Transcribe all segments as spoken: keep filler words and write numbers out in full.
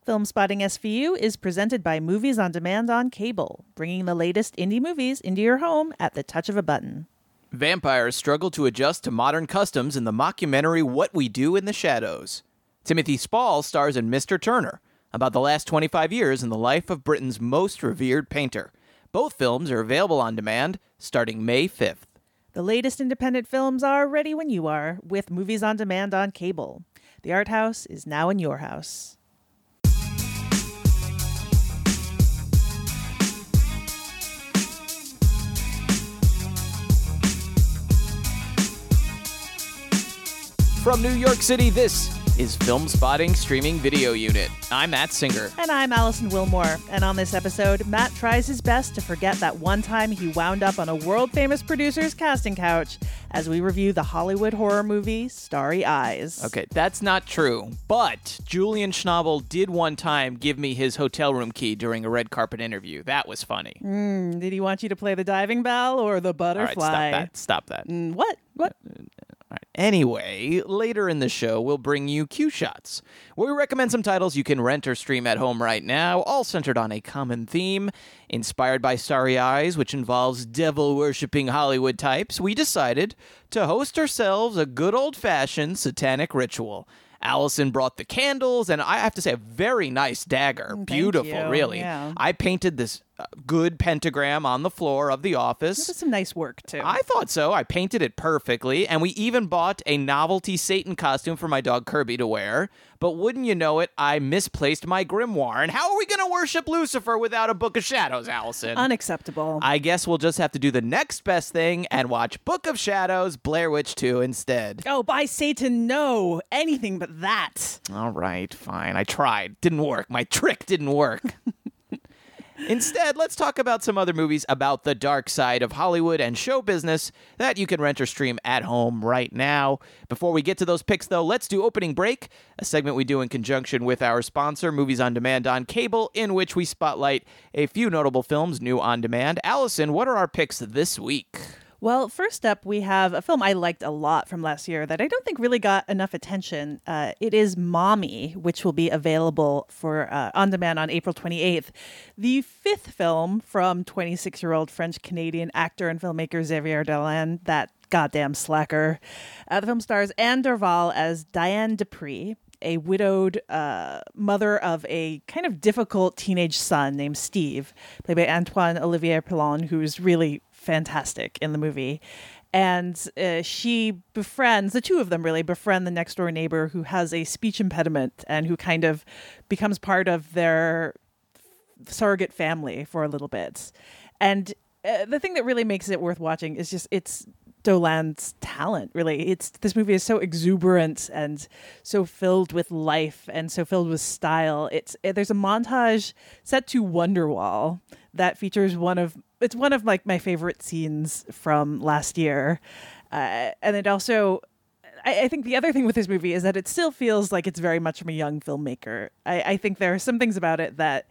Film Spotting S V U is presented by Movies on Demand on Cable, bringing the latest indie movies into your home at the touch of a button. Vampires struggle to adjust to modern customs in the mockumentary What We Do in the Shadows. Timothy Spall stars in Mister Turner, about the last twenty-five years in the life of Britain's most revered painter. Both films are available on demand starting May fifth. The latest independent films are ready when you are with Movies on Demand on Cable. The Art House is now in your house. From New York City, this is Film Spotting Streaming Video Unit. I'm Matt Singer. And I'm Allison Wilmore. And on this episode, Matt tries his best to forget that one time he wound up on a world-famous producer's casting couch as we review the Hollywood horror movie Starry Eyes. Okay, that's not true. But Julian Schnabel did one time give me his hotel room key during a red carpet interview. That was funny. Mm, did he want you to play the diving bell or the butterfly? All right, stop that. Stop that. Mm, what? What? All right. Anyway, later in the show, we'll bring you Q Shots, where we recommend some titles you can rent or stream at home right now, all centered on a common theme. Inspired by Starry Eyes, which involves devil-worshipping Hollywood types, we decided to host ourselves a good old-fashioned satanic ritual. Allison brought the candles, and I have to say, a very nice dagger. Thank Beautiful, you. really. Yeah. I painted this uh, good pentagram on the floor of the office. That was some nice work, too. I thought so. I painted it perfectly, and we even bought a novelty Satan costume for my dog Kirby to wear. But wouldn't you know it, I misplaced my grimoire. And how are we going to worship Lucifer without a Book of Shadows, Allison? Unacceptable. I guess we'll just have to do the next best thing and watch Book of Shadows, Blair Witch two instead. Oh, by Satan, no. Anything but that. All right, fine. I tried. Didn't work. My trick didn't work. Instead, let's talk about some other movies about the dark side of Hollywood and show business that you can rent or stream at home right now. Before we get to those picks, though, let's do Opening Break, a segment we do in conjunction with our sponsor, Movies on Demand on Cable, in which we spotlight a few notable films new on demand. Allison, what are our picks this week? Well, first up, we have a film I liked a lot from last year that I don't think really got enough attention. Uh, it is Mommy, which will be available for uh, on demand on April twenty-eighth. The fifth film from twenty-six-year-old French-Canadian actor and filmmaker Xavier Dolan, that goddamn slacker. Uh, the film stars Anne Dorval as Diane Dupree, a widowed uh, mother of a kind of difficult teenage son named Steve, played by Antoine Olivier Pilon, who's really fantastic in the movie. And uh, she befriends, the two of them really befriend the next door neighbor who has a speech impediment and who kind of becomes part of their surrogate family for a little bit. And uh, the thing that really makes it worth watching is just it's Dolan's talent, really. It's this movie is so exuberant and so filled with life and so filled with style. It's it, there's a montage set to Wonderwall that features one of it's one of like my favorite scenes from last year, uh, and it also. I, I think the other thing with this movie is that it still feels like it's very much from a young filmmaker. I, I think there are some things about it that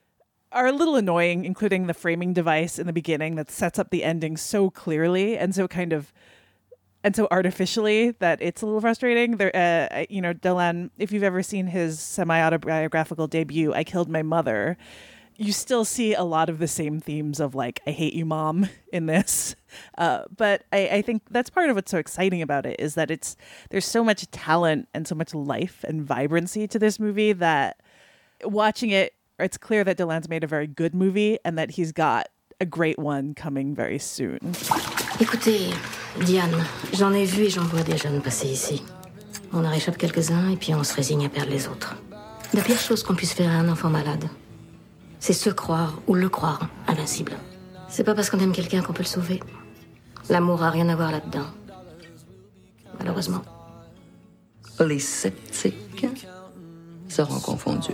are a little annoying, including the framing device in the beginning that sets up the ending so clearly and so kind of and so artificially that it's a little frustrating. There, uh, you know, Dolan, if you've ever seen his semi-autobiographical debut, I Killed My Mother, you still see a lot of the same themes of like, I hate you, mom, in this. Uh, but I, I think that's part of what's so exciting about it is that it's there's so much talent and so much life and vibrancy to this movie that watching it, it's clear that Dolan's made a very good movie and that he's got a great one coming very soon. Écoutez, Diane, j'en ai vu et j'en vois des jeunes passer ici. On en réchappe quelques-uns et puis on se résigne à perdre les autres. La pire chose qu'on puisse faire à un enfant malade, c'est se croire ou le croire invincible. C'est pas parce qu'on aime quelqu'un qu'on peut le sauver. L'amour a rien à voir là-dedans. Malheureusement. Les sceptiques seront confondus.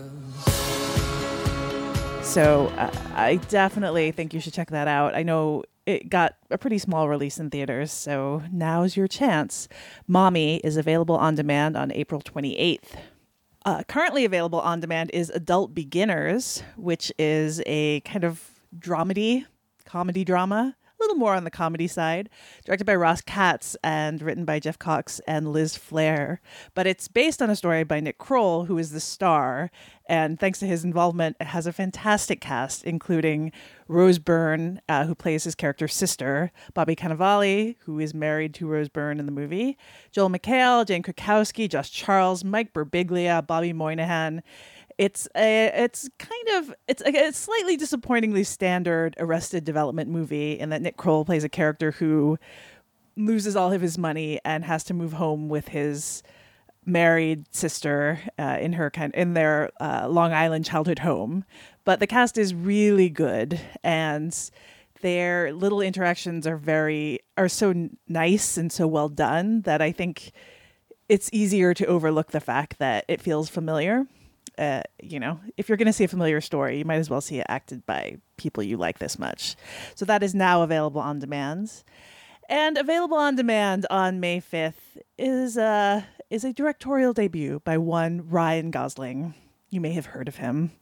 So uh, I definitely think you should check that out. I know it got a pretty small release in theaters, so now's your chance. Mommy is available on demand on April twenty-eighth. Uh, currently available on demand is Adult Beginners, which is a kind of dramedy, comedy drama, a little more on the comedy side, directed by Ross Katz and written by Jeff Cox and Liz Flair. But it's based on a story by Nick Kroll, who is the star. And thanks to his involvement, it has a fantastic cast, including Rose Byrne, uh, who plays his character's sister, Bobby Cannavale, who is married to Rose Byrne in the movie, Joel McHale, Jane Krakowski, Josh Charles, Mike Birbiglia, Bobby Moynihan. It's a, it's kind of, it's a, a slightly disappointingly standard Arrested Development movie in that Nick Kroll plays a character who loses all of his money and has to move home with his married sister uh, in her kind in their uh, Long Island childhood home. But the cast is really good, and their little interactions are very are so nice and so well done that I think it's easier to overlook the fact that it feels familiar. Uh, you know, if you're going to see a familiar story, you might as well see it acted by people you like this much. So that is now available on demand. And available on demand on May fifth is a, is a directorial debut by one Ryan Gosling. You may have heard of him.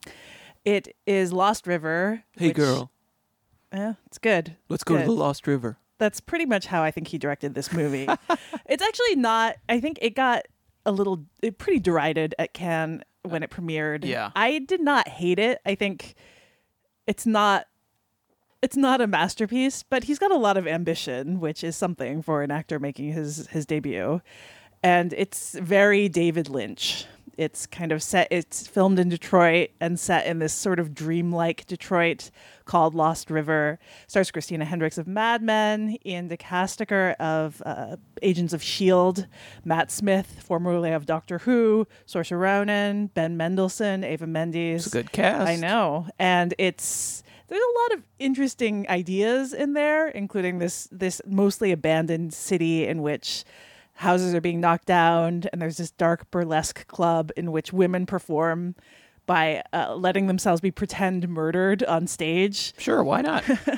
It is Lost River. Hey, which, girl. Yeah, it's good. Let's go good. to the Lost River. That's pretty much how I think he directed this movie. It's actually not, I think it got a little, it pretty derided at Cannes when it premiered. Yeah. I did not hate it. I think it's not it's not a masterpiece, but he's got a lot of ambition, which is something for an actor making his his debut. And it's very David Lynch. It's kind of set, it's filmed in Detroit and set in this sort of dreamlike Detroit called Lost River. Stars Christina Hendricks of Mad Men, Ian DeCastecker of uh, Agents of S H I E L D, Matt Smith, formerly of Doctor Who, Saoirse Ronan, Ben Mendelsohn, Ava Mendes. It's a good cast. I know. And it's there's a lot of interesting ideas in there, including this this mostly abandoned city in which houses are being knocked down, and there's this dark burlesque club in which women perform by uh, letting themselves be pretend murdered on stage. Sure, why not? uh,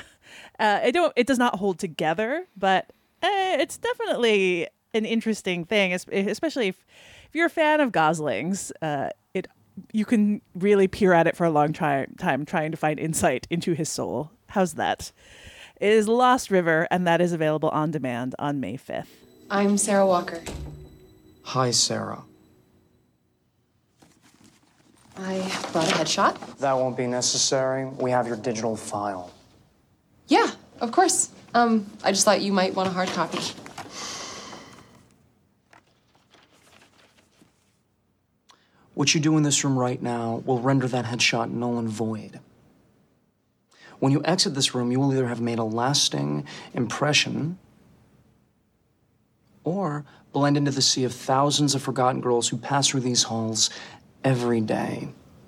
I don't. It does not hold together, but uh, it's definitely an interesting thing, especially if, if you're a fan of Gosling's. Uh, it you can really peer at it for a long try, time, trying to find insight into his soul. How's that? It is Lost River, and that is available on demand on May fifth. I'm Sarah Walker. Hi, Sarah. I brought a headshot. That won't be necessary. We have your digital file. Yeah, of course. Um, I just thought you might want a hard copy. What you do in this room right now will render that headshot null and void. When you exit this room, you will either have made a lasting impression or blend into the sea of thousands of forgotten girls who pass through these halls every day.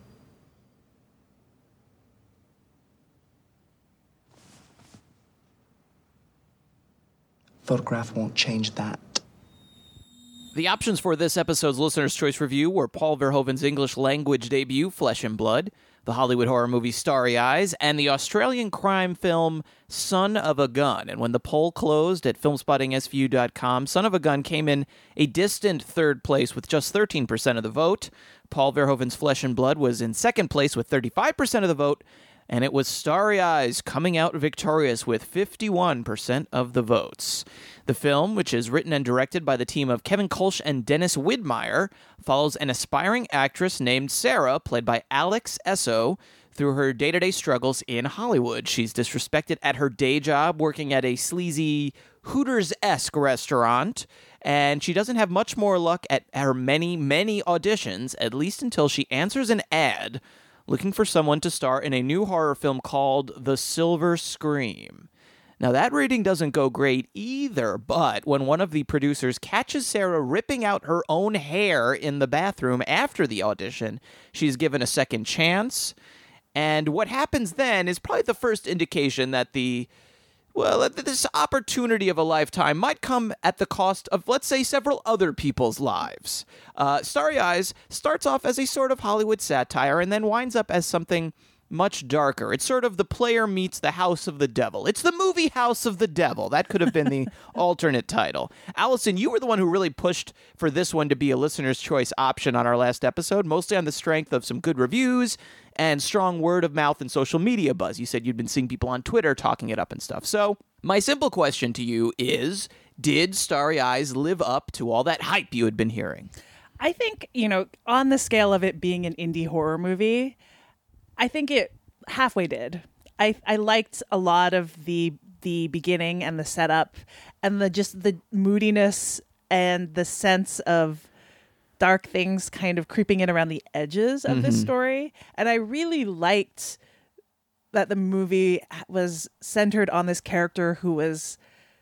Photograph won't change that. The options for this episode's Listener's Choice review were Paul Verhoeven's English language debut, Flesh and Blood, the Hollywood horror movie Starry Eyes, and the Australian crime film Son of a Gun. And when the poll closed at filmspotting S V U dot com, Son of a Gun came in a distant third place with just thirteen percent of the vote. Paul Verhoeven's Flesh and Blood was in second place with thirty-five percent of the vote, and it was Starry Eyes coming out victorious with fifty-one percent of the votes. The film, which is written and directed by the team of Kevin Kolsch and Dennis Widmeyer, follows an aspiring actress named Sarah, played by Alex Esso, through her day-to-day struggles in Hollywood. She's disrespected at her day job, working at a sleazy Hooters-esque restaurant, and she doesn't have much more luck at her many, many auditions, at least until she answers an ad looking for someone to star in a new horror film called The Silver Scream. Now, that rating doesn't go great either, but when one of the producers catches Sarah ripping out her own hair in the bathroom after the audition, she's given a second chance. And what happens then is probably the first indication that the, well, this opportunity of a lifetime might come at the cost of, let's say, several other people's lives. Uh, Starry Eyes starts off as a sort of Hollywood satire and then winds up as something much darker. It's sort of The Player Meets the House of the Devil. It's the movie House of the Devil. That could have been the alternate title. Allison, you were the one who really pushed for this one to be a listener's choice option on our last episode, mostly on the strength of some good reviews and strong word of mouth and social media buzz. You said you'd been seeing people on Twitter talking it up and stuff. So my simple question to you is, did Starry Eyes live up to all that hype you had been hearing? I think, you know, on the scale of it being an indie horror movie, I think it halfway did. I I liked a lot of the the beginning and the setup and the just the moodiness and the sense of dark things kind of creeping in around the edges of mm-hmm. this story. And I really liked that the movie was centered on this character who was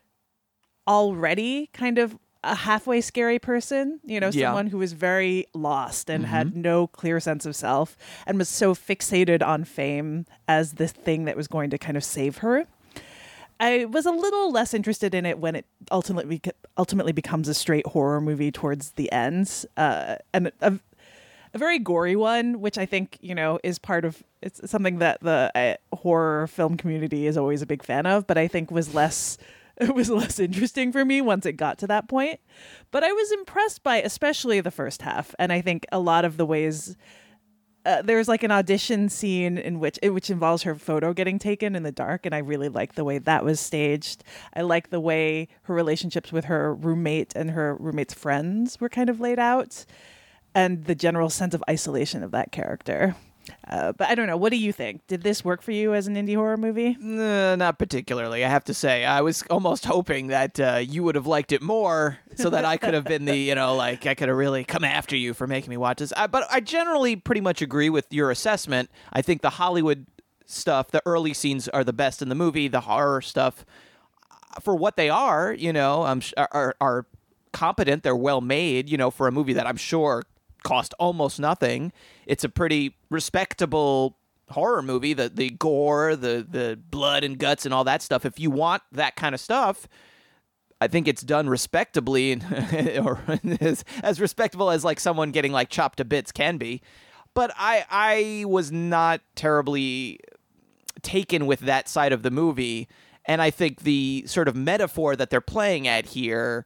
already kind of a halfway scary person, you know, yeah. someone who was very lost and mm-hmm. had no clear sense of self and was so fixated on fame as the thing that was going to kind of save her. I was a little less interested in it when it ultimately ultimately becomes a straight horror movie towards the end, uh, and a, a very gory one, which I think, you know, is part of, it's something that the uh, horror film community is always a big fan of, but I think was less... It was less interesting for me once it got to that point. But I was impressed by especially the first half. And I think a lot of the ways uh, there's like an audition scene in which which involves her photo getting taken in the dark. And I really like the way that was staged. I like the way her relationships with her roommate and her roommate's friends were kind of laid out. And the general sense of isolation of that character. Uh, but I don't know. What do you think? Did this work for you as an indie horror movie? Uh, not particularly, I have to say. I was almost hoping that uh, you would have liked it more so that I could have been the, you know, like I could have really come after you for making me watch this. I, but I generally pretty much agree with your assessment. I think the Hollywood stuff, the early scenes are the best in the movie. The horror stuff, for what they are, you know, um, are, are competent. They're well made, you know, for a movie that I'm sure cost almost nothing. It's a pretty respectable horror movie. The the gore, the the blood and guts and all that stuff. If you want that kind of stuff, I think it's done respectably, or as, as respectable as like someone getting like chopped to bits can be. But I I was not terribly taken with that side of the movie, and I think the sort of metaphor that they're playing at here,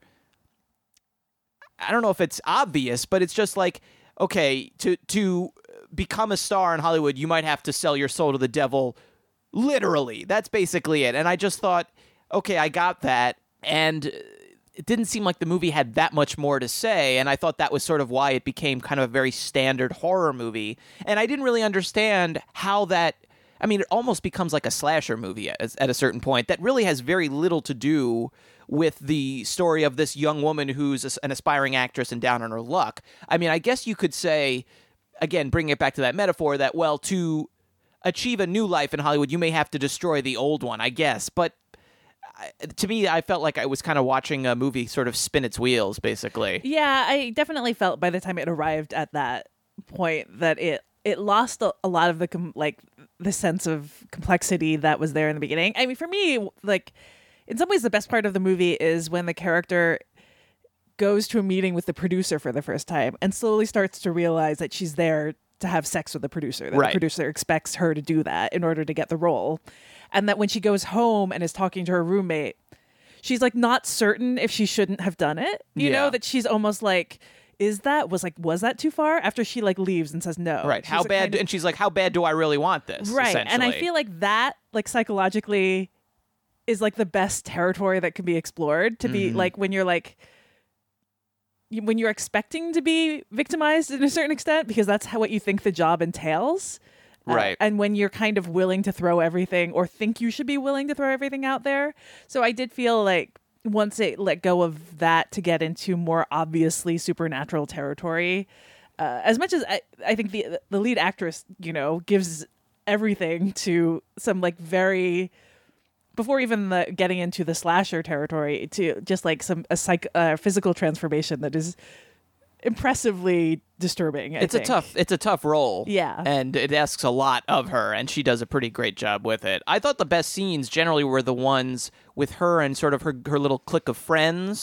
I don't know if it's obvious, but it's just like, okay, to to become a star in Hollywood, you might have to sell your soul to the devil, literally. That's basically it. And I just thought, okay, I got that. And it didn't seem like the movie had that much more to say. And I thought that was sort of why it became kind of a very standard horror movie. And I didn't really understand how that, I mean, it almost becomes like a slasher movie at, at a certain point that really has very little to do with the story of this young woman who's an aspiring actress and down on her luck. I mean, I guess you could say, again, bringing it back to that metaphor, that, well, to achieve a new life in Hollywood, you may have to destroy the old one, I guess. But to me, I felt like I was kind of watching a movie sort of spin its wheels, basically. Yeah, I definitely felt by the time it arrived at that point that it it lost a, a lot of the com- like the sense of complexity that was there in the beginning. I mean, for me, like, in some ways, the best part of the movie is when the character goes to a meeting with the producer for the first time and slowly starts to realize that she's there to have sex with the producer, that right. the producer expects her to do that in order to get the role. And that when she goes home and is talking to her roommate, she's like not certain if she shouldn't have done it. You yeah. know, that she's almost like, is that was like, was that too far? After she like leaves and says no. Right. She's How like, bad? kind of, and she's like, how bad do I really want this? Right. And I feel like that, like psychologically, is like the best territory that can be explored, to be mm-hmm. like when you're like, when you're expecting to be victimized in a certain extent, because that's how what you think the job entails. Right. Uh, and when you're kind of willing to throw everything, or think you should be willing to throw everything out there. So I did feel like once it let go of that to get into more obviously supernatural territory, uh, as much as I, I think the the lead actress, you know, gives everything to some like very, before even the getting into the slasher territory, to just like some a psych uh, physical transformation that is impressively disturbing. I it's think. a tough it's a tough role. Yeah. And it asks a lot of her, and she does a pretty great job with it. I thought the best scenes generally were the ones with her and sort of her her little clique of friends.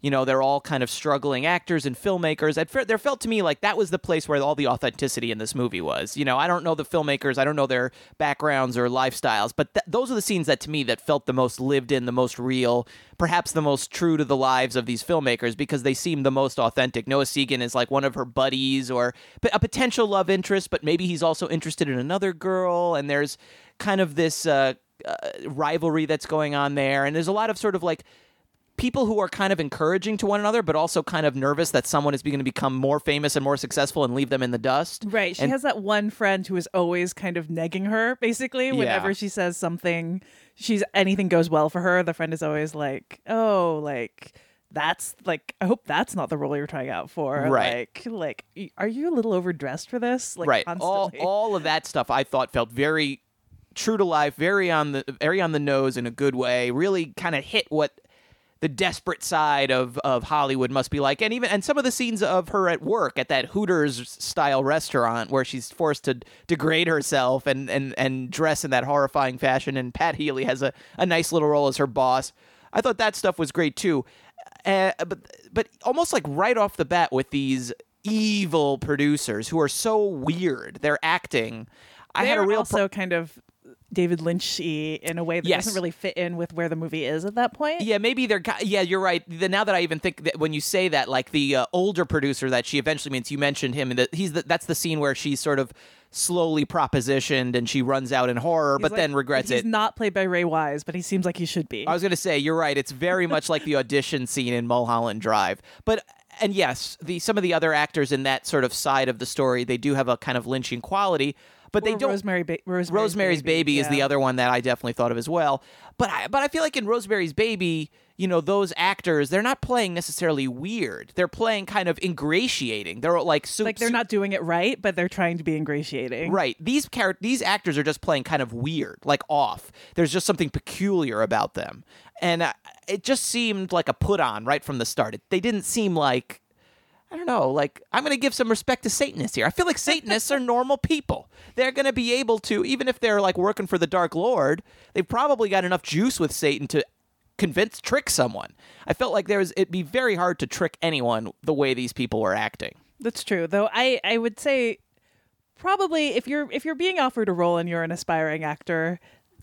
You know, they're all kind of struggling actors and filmmakers. At fir- there felt to me like that was the place where all the authenticity in this movie was. You know, I don't know the filmmakers, I don't know their backgrounds or lifestyles, but th- those are the scenes that to me that felt the most lived in, the most real, perhaps the most true to the lives of these filmmakers because they seem the most authentic. Noah Segan is like one of her buddies or a potential love interest, but maybe he's also interested in another girl, and there's kind of this uh, uh, rivalry that's going on there, and there's a lot of sort of like people who are kind of encouraging to one another, but also kind of nervous that someone is going to become more famous and more successful and leave them in the dust. Right. She and, has that one friend who is always kind of negging her, basically. Whenever Yeah. she says something, she's anything goes well for her, the friend is always like, oh, like, that's like, I hope that's not the role you're trying out for. Right. Like, like, y- are you a little overdressed for this? Like, right. All, constantly. all of that stuff I thought felt very true to life, very on the very on the nose in a good way, really kind of hit what the desperate side of, of Hollywood must be like. And even and some of the scenes of her at work at that Hooters style restaurant where she's forced to degrade herself and, and, and dress in that horrifying fashion. And Pat Healy has a, a nice little role as her boss. I thought that stuff was great too. Uh, but but almost like right off the bat with these evil producers who are so weird, they're acting. I They're had a real also pro- kind of David Lynch-y in a way that Yes. doesn't really fit in with where the movie is at that point. Yeah, maybe they're. ki- Yeah, you're right. The, now that I even think that when you say that, like the uh, older producer that she eventually meets, you mentioned him, and the, he's the, that's the scene where she's sort of slowly propositioned and she runs out in horror, He's but like- then regrets he's it. not played by Ray Wise, but he seems like he should be. I was going to say, you're right. It's very much like the audition scene in Mulholland Drive. But and yes, the some of the other actors in that sort of side of the story, they do have a kind of lynching quality. But they Or don't. Rosemary ba- Rosemary's, Rosemary's Baby, is the yeah. other one that I definitely thought of as well. But I, but I feel like in Rosemary's Baby, you know, those actors, they're not playing necessarily weird. They're playing kind of ingratiating. They're like su- Like they're su- not doing it right, but they're trying to be ingratiating. right. These char- these actors are just playing kind of weird, like off. There's just something peculiar about them, and uh, it just seemed like a put on right from the start. It, they didn't seem like. I don't know, like, I'm going to give some respect to Satanists here. I feel like Satanists are normal people. They're going to be able to, even if they're, like, working for the Dark Lord, they've probably got enough juice with Satan to convince, trick someone. I felt like there was, it'd be very hard to trick anyone the way these people were acting. That's true. Though I, I would say probably if you're if you're being offered a role and you're an aspiring actor,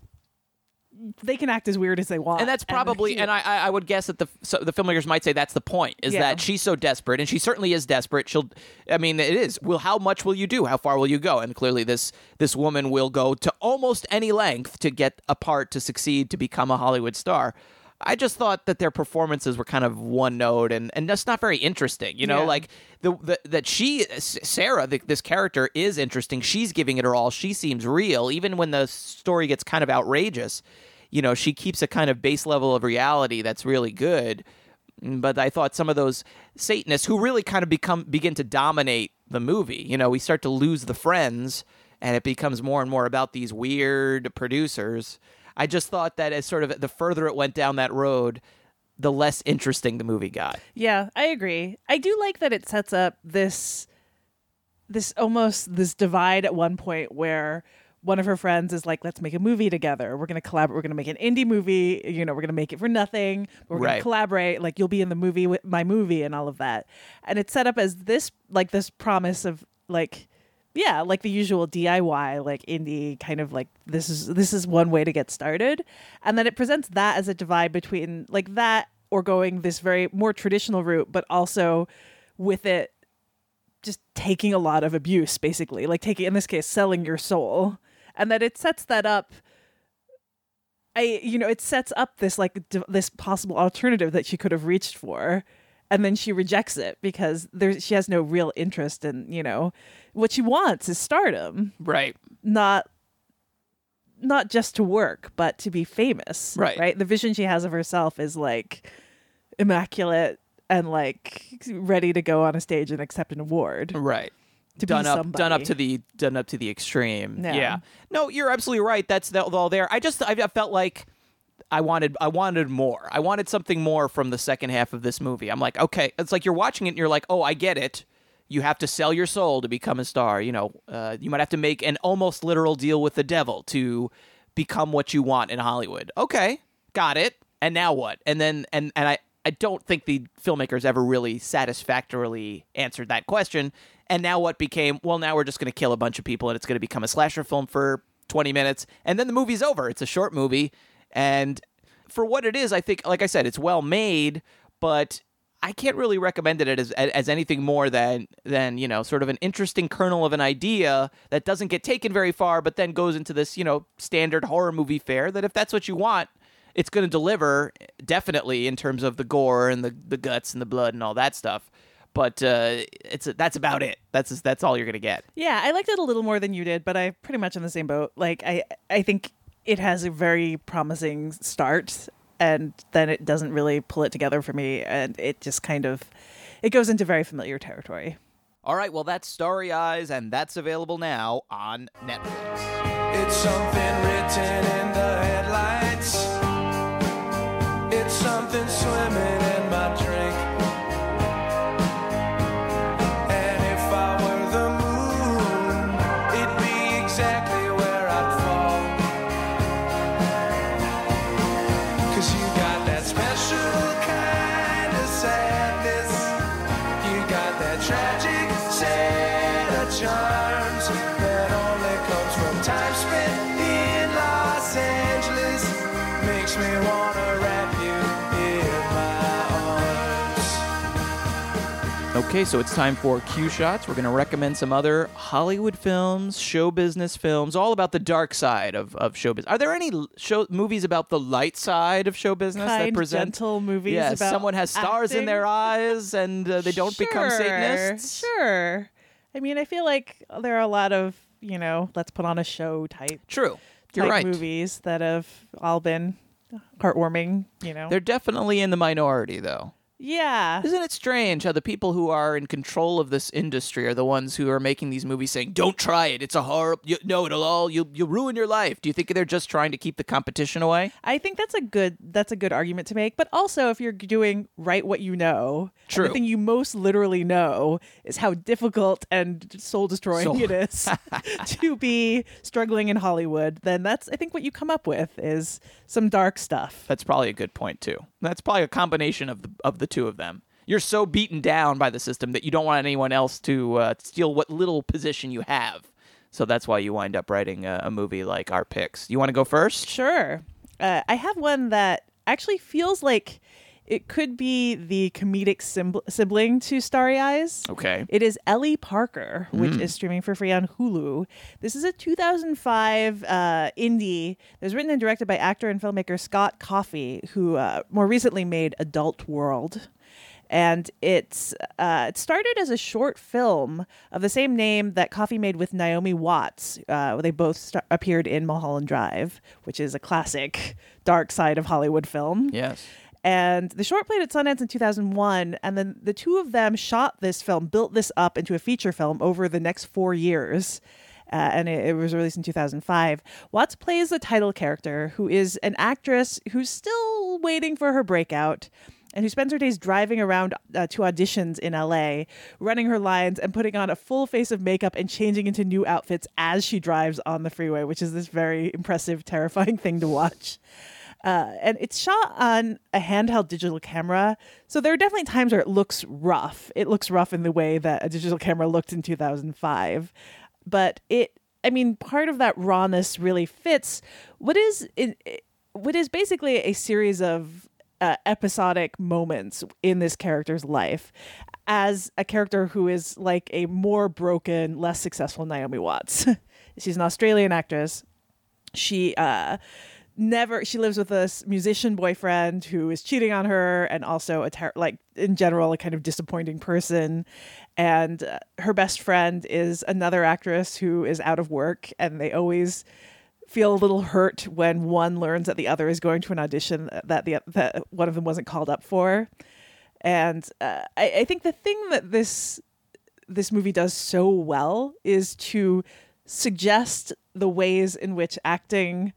they can act as weird as they want. And that's probably, and, I, I would guess that the so the filmmakers might say that's the point, is Yeah. that she's so desperate, and she certainly is desperate. She'll, I mean, it is. Well, how much will you do? How far will you go? And clearly, this this woman will go to almost any length to get a part, to succeed, to become a Hollywood star. I just thought that their performances were kind of one note and, and just not very interesting. You know, Yeah. like the, the that she, Sarah, the, this character is interesting. She's giving it her all. She seems real, even when the story gets kind of outrageous. You know, she keeps a kind of base level of reality that's really good. But I thought some of those Satanists who really kind of become begin to dominate the movie. You know, we start to lose the friends, and it becomes more and more about these weird producers. I just thought that as sort of the further it went down that road, the less interesting the movie got. Yeah, I agree. I do like that it sets up this this almost this divide at one point where one of her friends is like, let's make a movie together. We're going to collaborate. We're going to make an indie movie. You know, we're going to make it for nothing. But we're going Right. to collaborate. Like, you'll be in the movie with my movie and all of that. And it's set up as this, like, this promise of, like, yeah, like the usual D I Y, like indie kind of like this is this is one way to get started. And then it presents that as a divide between like that or going this very more traditional route, but also with it just taking a lot of abuse, basically, like taking, in this case, selling your soul. And that it sets that up. I, you know, it sets up this like d- this possible alternative that she could have reached for, and then she rejects it because there's she has no real interest in, you know, what she wants is stardom, Right. not not just to work, but to be famous. Right. Right. The vision she has of herself is like immaculate and like ready to go on a stage and accept an award. Right. To done be up, somebody. done up to the, done up to the extreme. Yeah. Yeah. No, you're absolutely right. That's the, all there. I just, I felt like I wanted, I wanted more. I wanted something more from the second half of this movie. I'm like, okay, it's like you're watching it and you're like, oh, I get it. You have to sell your soul to become a star. You know, uh, you might have to make an almost literal deal with the devil to become what you want in Hollywood. Okay, got it. And now what? And then, and and I. I don't think the filmmakers ever really satisfactorily answered that question. And now what became, well, now we're just going to kill a bunch of people and it's going to become a slasher film for twenty minutes. And then the movie's over. It's a short movie. And for what it is, I think, like I said, it's well made, but I can't really recommend it as as anything more than, than, you know, sort of an interesting kernel of an idea that doesn't get taken very far, but then goes into this, you know, standard horror movie fare that if that's what you want, it's going to deliver, definitely, in terms of the gore and the, the guts and the blood and all that stuff. But uh, it's that's about it. That's that's all you're going to get. Yeah, I liked it a little more than you did, but I'm pretty much in the same boat. Like, I, I think it has a very promising start, and then it doesn't really pull it together for me, and it just kind of, it goes into very familiar territory. All right, well, that's Starry Eyes, and that's available now on Netflix. It's something written in the headlights. It's something swimming in my drink. And if I were the moon, it'd be exactly where I'd fall. 'Cause you got that special kind of sadness. You got that tragic set of charms that only comes from time spent in Los Angeles. Makes me wanna wrap you in my arms. Okay, so it's time for Q Shots. We're going to recommend some other Hollywood films, show business films, all about the dark side of, of show business. Are there any l- show movies about the light side of show business Kind, that present gentle movies Yeah, about someone has stars acting. in their eyes and uh, they don't become Sure, Satanists? Sure. I mean, I feel like there are a lot of, you know, let's put on a show type, True. You're type right. movies that have all been heartwarming, you know. They're definitely in the minority, though. yeah. Isn't it strange how the people who are in control of this industry are the ones who are making these movies saying, don't try it, it's a horror, you, no, it'll all, you'll, you'll ruin your life. Do you think they're just trying to keep the competition away? I think that's a good that's a good argument to make. But also, if you're doing right what you know, True. the thing you most literally know is how difficult and soul destroying Soul- it is to be struggling in Hollywood, then that's I think what you come up with is some dark stuff. That's probably a good point, too. That's probably a combination of the, of the two of them. You're so beaten down by the system that you don't want anyone else to uh, steal what little position you have. So that's why you wind up writing a, a movie like our picks. You want to go first? Sure. Uh, I have one that actually feels like it could be the comedic sib- sibling to Starry Eyes. Okay. It is Ellie Parker, which is streaming for free on Hulu. This is a two thousand five uh, indie that was written and directed by actor and filmmaker Scott Coffey, who uh, more recently made Adult World. And it's uh, it started as a short film of the same name that Coffey made with Naomi Watts. Uh, they both st- appeared in Mulholland Drive, which is a classic dark side of Hollywood film. Yes. And the short played at Sundance in two thousand one, and then the two of them shot this film, built this up into a feature film over the next four years. Uh, and it, it was released in two thousand five. Watts plays the title character, who is an actress who's still waiting for her breakout, and who spends her days driving around uh, to auditions in L A, running her lines and putting on a full face of makeup and changing into new outfits as she drives on the freeway, which is this very impressive, terrifying thing to watch. Uh, and it's shot on a handheld digital camera. So there are definitely times where it looks rough. It looks rough in the way that a digital camera looked in two thousand five. But it, I mean, part of that rawness really fits what is, it, what is basically a series of uh, episodic moments in this character's life as a character who is like a more broken, less successful Naomi Watts. She's an Australian actress. She, uh, Never. She lives with a musician boyfriend who is cheating on her, and also a ter- like in general a kind of disappointing person. And uh, her best friend is another actress who is out of work, and they always feel a little hurt when one learns that the other is going to an audition that the that one of them wasn't called up for. And uh, I, I think the thing that this this movie does so well is to suggest the ways in which acting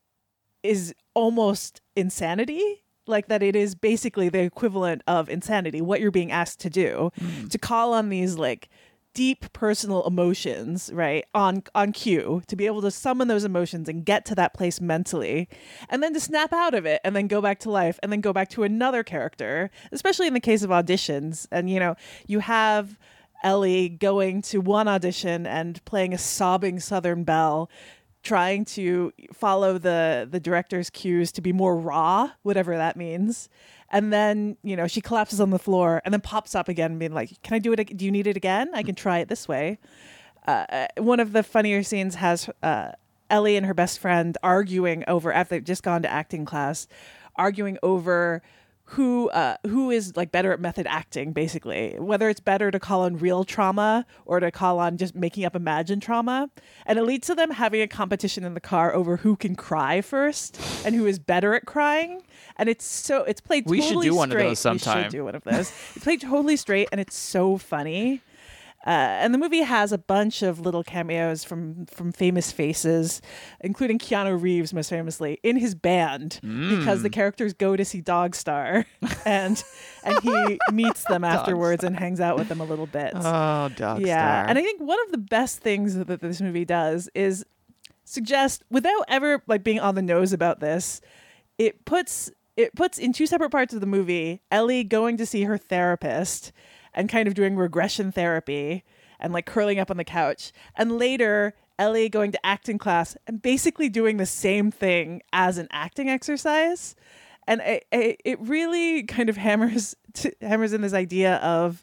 is almost insanity, like that it is basically the equivalent of insanity, what you're being asked to do, mm. to call on these like deep personal emotions, right, on on cue, to be able to summon those emotions and get to that place mentally, and then to snap out of it and then go back to life and then go back to another character, especially in the case of auditions. And, you know, you have Ellie going to one audition and playing a sobbing Southern belle, trying to follow the the director's cues to be more raw, whatever that means. And then, you know, she collapses on the floor and then pops up again being like, can I do it? ag- Do you need it again? I can try it this way. Uh, one of the funnier scenes has uh, Ellie and her best friend arguing over, after they've just gone to acting class, arguing over who uh, who is like better at method acting, basically, whether it's better to call on real trauma or to call on just making up imagined trauma. And it leads to them having a competition in the car over who can cry first and who is better at crying. And it's so it's played We totally should do one of straight. those sometime. We should do one of those. It's played totally straight and it's so funny. Uh, and the movie has a bunch of little cameos from from famous faces, including Keanu Reeves, most famously, in his band, because the characters go to see Dogstar, and and he meets them afterwards and hangs out with them a little bit. Oh, Dogstar. Yeah, and I think one of the best things that this movie does is suggest, without ever like being on the nose about this, it puts it puts in two separate parts of the movie Ellie going to see her therapist and kind of doing regression therapy and like curling up on the couch, and later Ellie going to acting class and basically doing the same thing as an acting exercise. And it, it, it really kind of hammers to, hammers in this idea of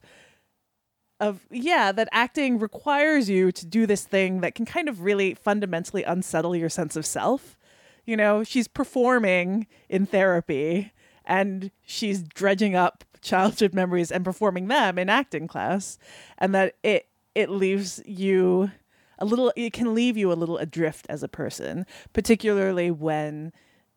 of yeah that acting requires you to do this thing that can kind of really fundamentally unsettle your sense of self. You know, she's performing in therapy and she's dredging up childhood memories and performing them in acting class, and that it it leaves you a little it can leave you a little adrift as a person, particularly when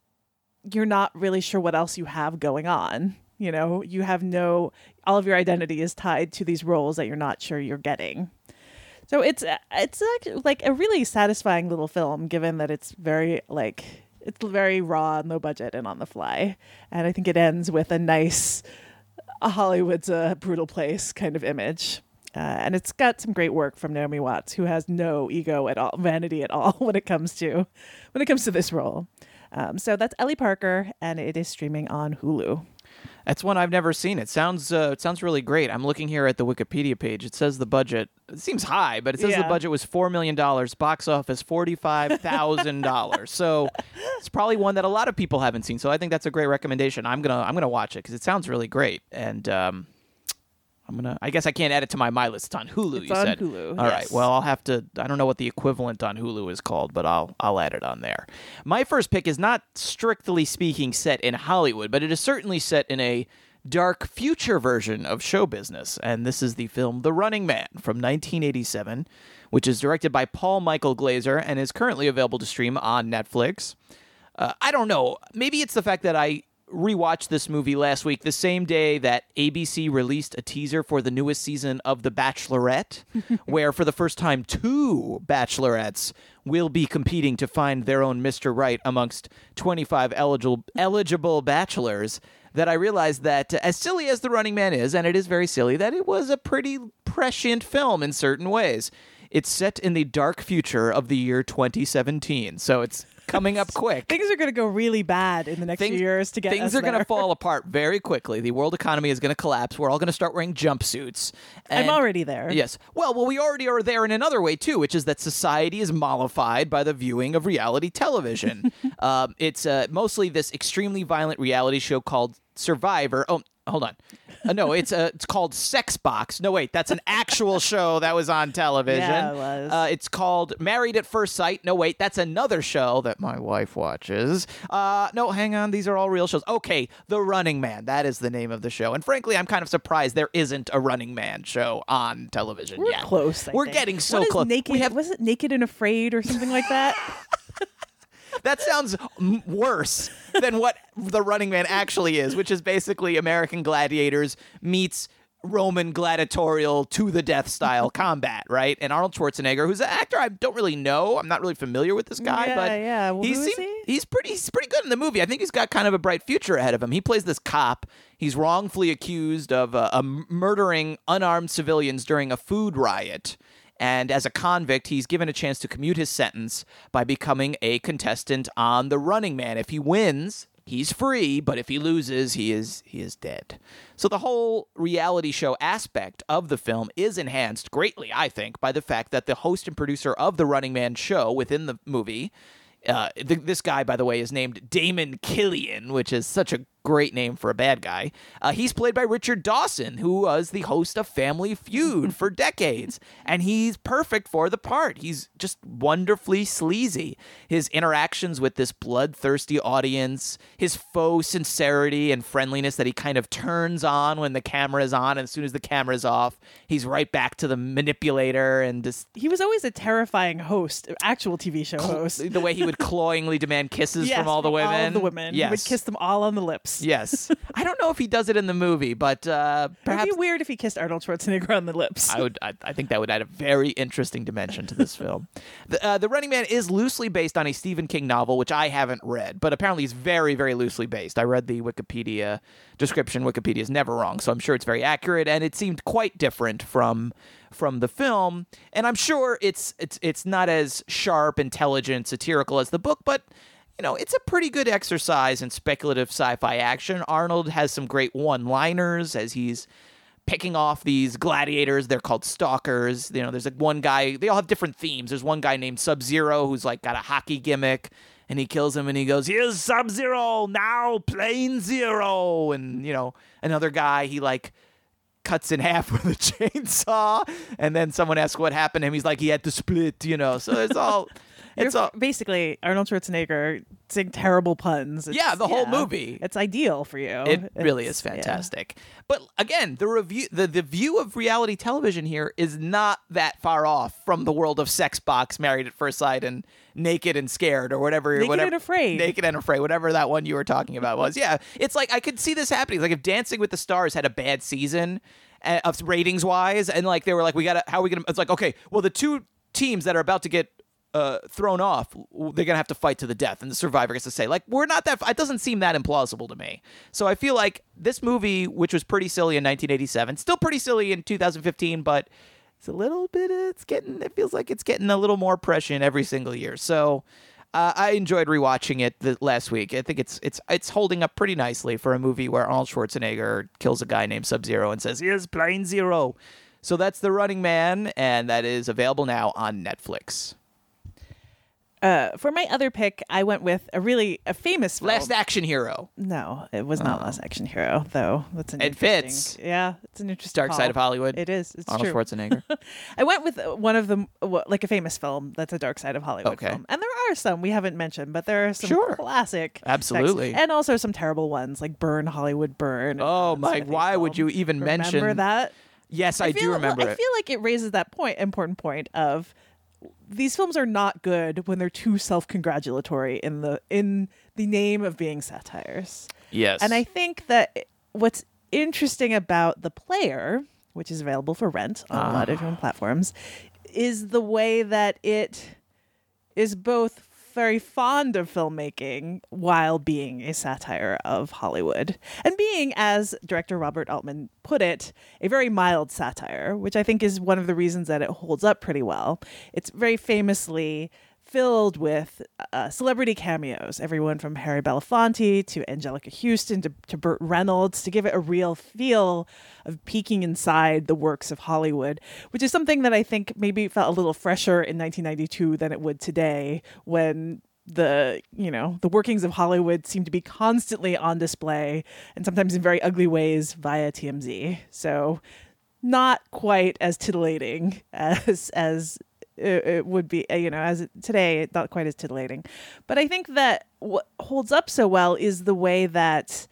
you're not really sure what else you have going on. You know, you have no all of your identity is tied to these roles that you're not sure you're getting. So it's it's like, like a really satisfying little film, given that it's very like it's very raw, low budget, and on the fly. And I think it ends with a nice Hollywood's a brutal place kind of image. Uh, and it's got some great work from Naomi Watts, who has no ego at all, vanity at all when it comes to when it comes to this role. Um, so that's Ellie Parker, and it is streaming on Hulu. That's one I've never seen. It sounds uh, it sounds really great. I'm looking here at the Wikipedia page. It says the budget. It seems high, but it says Yeah. the budget was four million dollars. Box office forty-five thousand dollars. So it's probably one that a lot of people haven't seen. So I think that's a great recommendation. I'm gonna I'm gonna watch it because it sounds really great. And um, I'm gonna. I guess I can't add it to my my list. It's on Hulu. It's you on said. Hulu, All right. yes. Well, I'll have to. I don't know what the equivalent on Hulu is called, but I'll I'll add it on there. My first pick is not strictly speaking set in Hollywood, but it is certainly set in a dark future version of show business, and this is the film The Running Man from nineteen eighty-seven, which is directed by Paul Michael Glazer and is currently available to stream on Netflix. Uh, I don't know. Maybe it's the fact that I rewatched this movie last week, the same day that A B C released a teaser for the newest season of The Bachelorette, where for the first time two bachelorettes will be competing to find their own Mister Right amongst twenty-five eligible eligible bachelors, that I realized that, uh, as silly as The Running Man is, and it is very silly, that it was a pretty prescient film in certain ways. It's set in the dark future of the year twenty seventeen, so it's coming up quick. Things are going to go really bad in the next Things- few years to get Things us are going to there. fall apart very quickly. The world economy is going to collapse. We're all going to start wearing jumpsuits. I'm And- already there. Yes. Well, well, we already are there in another way, too, which is that society is mollified by the viewing of reality television. um, it's uh, mostly this extremely violent reality show called Survivor. Oh, hold on. Uh, no, it's uh, it's called Sex Box. No, wait, that's an actual show that was on television. Yeah, it was. Uh, it's called Married at First Sight. No, wait, that's another show that my wife watches. Uh, no, hang on, these are all real shows. Okay, The Running Man. That is the name of the show. And frankly, I'm kind of surprised there isn't a Running Man show on television We're yet. close. I We're think. getting so What is close. Naked, We have was it Naked and Afraid or something like that? That sounds m- worse than what The Running Man actually is, which is basically American Gladiators meets Roman gladiatorial to the death style combat, right? And Arnold Schwarzenegger, who's an actor I don't really know, I'm not really familiar with this guy, Yeah, but yeah. Well, he who is seemed- he? he's pretty he's pretty good in the movie. I think he's got kind of a bright future ahead of him. He plays this cop. He's wrongfully accused of uh, uh, murdering unarmed civilians during a food riot. And as a convict, he's given a chance to commute his sentence by becoming a contestant on The Running Man. If he wins, he's free, but if he loses, he is he is dead. So the whole reality show aspect of the film is enhanced greatly, I think, by the fact that the host and producer of The Running Man show within the movie, uh, th- this guy, by the way, is named Damon Killian, which is such a great name for a bad guy. Uh, he's played by Richard Dawson, who was the host of Family Feud for decades, and he's perfect for the part. He's just wonderfully sleazy. His interactions with this bloodthirsty audience, his faux sincerity and friendliness that he kind of turns on when the camera is on, and as soon as the camera is off, he's right back to the manipulator and just He was always a terrifying host, actual T V show host. the way he would cloyingly demand kisses Yes, from all the women. All of the women. Yes. He would kiss them all on the lips. Yes. I don't know if he does it in the movie, but uh, perhaps It'd be weird if he kissed Arnold Schwarzenegger on the lips. I would. I, I think that would add a very interesting dimension to this film. The, uh, the Running Man is loosely based on a Stephen King novel, which I haven't read, but apparently it's very, very loosely based. I read the Wikipedia description. Wikipedia is never wrong, so I'm sure it's very accurate, and it seemed quite different from from the film. And I'm sure it's it's it's not as sharp, intelligent, satirical as the book, but you know, it's a pretty good exercise in speculative sci-fi action. Arnold has some great one-liners as he's picking off these gladiators. They're called stalkers. You know, there's like one guy, they all have different themes. There's one guy named Sub-Zero who's like got a hockey gimmick, and he kills him and he goes, "Here's Sub-Zero, now Plane Zero." And, you know, another guy, he like cuts in half with a chainsaw, and then someone asks what happened to him. He's like, he had to split, you know. So it's all... It's You're all, basically Arnold Schwarzenegger saying terrible puns. It's- Yeah, the whole movie. It's ideal for you. It really It's- is fantastic. But again, the review, the, the view of reality television here is not that far off from the world of Sex Box, Married at First Sight, and Naked and Scared, or whatever. Naked whatever, and Afraid. Naked and Afraid, whatever that one you were talking about was. Yeah, it's like I could see this happening. Like if Dancing with the Stars had a bad season uh, of ratings wise, and like they were like, we gotta, how are we gonna? It's like, okay, well the two teams that are about to get Uh, thrown off, they're gonna have to fight to the death, and the survivor gets to say, like, we're not that. It doesn't seem that implausible to me. So I feel like this movie, which was pretty silly in nineteen eighty-seven, still pretty silly in two thousand fifteen, but it's a little bit. It's getting. It feels like it's getting a little more prescient every single year. So uh, I enjoyed rewatching it the, last week. I think it's it's it's holding up pretty nicely for a movie where Arnold Schwarzenegger kills a guy named Sub-Zero and says, "Here's Plane Zero." So that's The Running Man, and that is available now on Netflix. Uh, for my other pick, I went with a really a famous film. Last Action Hero. No, it was not Oh. Last Action Hero, though. That's an It interesting- fits. Yeah, it's an interesting Dark call. Side of Hollywood. It is. It's Arnold true. Schwarzenegger. I went with uh, one of the uh, like a famous film that's a Dark Side of Hollywood Okay. film, and there are some we haven't mentioned, but there are some Sure. classic, Absolutely. texts, and also some terrible ones like Burn Hollywood Burn. Oh, and Mike, Timothy why would film. you even Remember mention that? Yes, I, feel, do remember I it. feel like it raises that point, important point of these films are not good when they're too self-congratulatory in the in the name of being satires. Yes. And I think that what's interesting about The Player, which is available for rent on a lot of different platforms, is the way that it is both very fond of filmmaking while being a satire of Hollywood. And being, as director Robert Altman put it, a very mild satire, which I think is one of the reasons that it holds up pretty well. It's very famously filled with uh, celebrity cameos, everyone from Harry Belafonte to Angelica Houston to, to Burt Reynolds, to give it a real feel of peeking inside the works of Hollywood, which is something that I think maybe felt a little fresher in nineteen ninety-two than it would today, when the, you know, the workings of Hollywood seem to be constantly on display, and sometimes in very ugly ways via T M Z. So not quite as titillating as as it, it would be, you know, as it, today, not quite as titillating. But I think that what holds up so well is the way that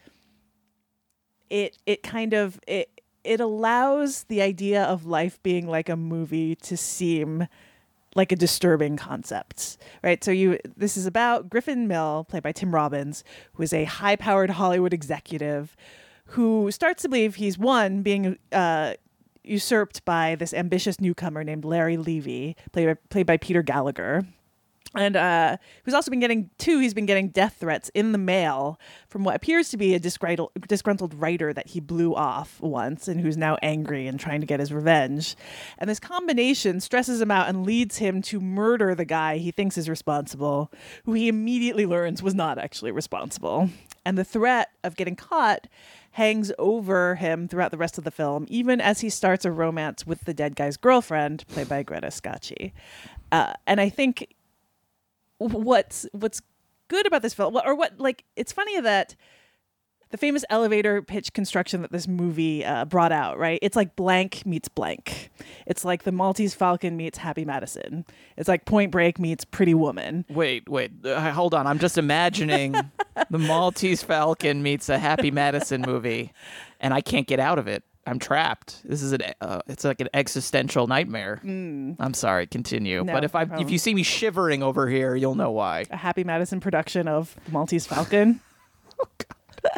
it it kind of it it allows the idea of life being like a movie to seem like a disturbing concept, right? So you, this is about Griffin Mill, played by Tim Robbins, who is a high-powered Hollywood executive who starts to believe he's one being uh, usurped by this ambitious newcomer named Larry Levy, played by, played by Peter Gallagher. And uh, who's also been getting, two, he's been getting death threats in the mail from what appears to be a disgruntled, disgruntled writer that he blew off once and who's now angry and trying to get his revenge. And this combination stresses him out and leads him to murder the guy he thinks is responsible, who he immediately learns was not actually responsible. And the threat of getting caught hangs over him throughout the rest of the film, even as he starts a romance with the dead guy's girlfriend, played by Greta Scacchi. Uh, and I think what's what's good about this film, or what, like, it's funny that the famous elevator pitch construction that this movie uh, brought out, right? It's like Blank meets Blank. It's like the Maltese Falcon meets Happy Madison. It's like Point Break meets Pretty Woman. Wait, wait, uh, hold on. I'm just imagining the Maltese Falcon meets a Happy Madison movie, and I can't get out of it. I'm trapped. This is an uh, it's like an existential nightmare. Mm. I'm sorry, continue. No, but if I no. if you see me shivering over here, you'll know why. A Happy Madison production of the Maltese Falcon. Oh God.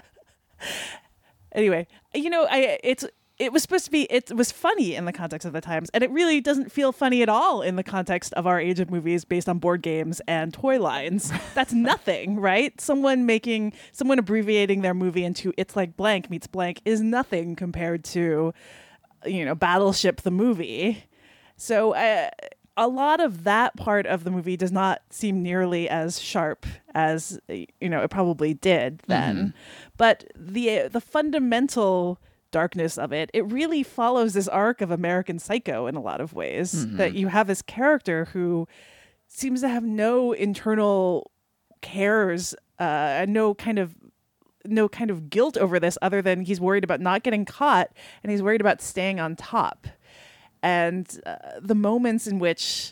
Anyway, you know, I it's it was supposed to be, it was funny in the context of the times, and it really doesn't feel funny at all in the context of our age of movies based on board games and toy lines. That's nothing, right? Someone making, someone abbreviating their movie into It's Like Blank meets Blank is nothing compared to, you know, Battleship the movie. So uh, a lot of that part of the movie does not seem nearly as sharp as, you know, it probably did then. Mm-hmm. But the the fundamental darkness of it, it really follows this arc of American Psycho in a lot of ways. Mm-hmm. That you have this character who seems to have no internal cares, uh, no kind of no kind of guilt over this, other than he's worried about not getting caught and he's worried about staying on top. And uh, the moments in which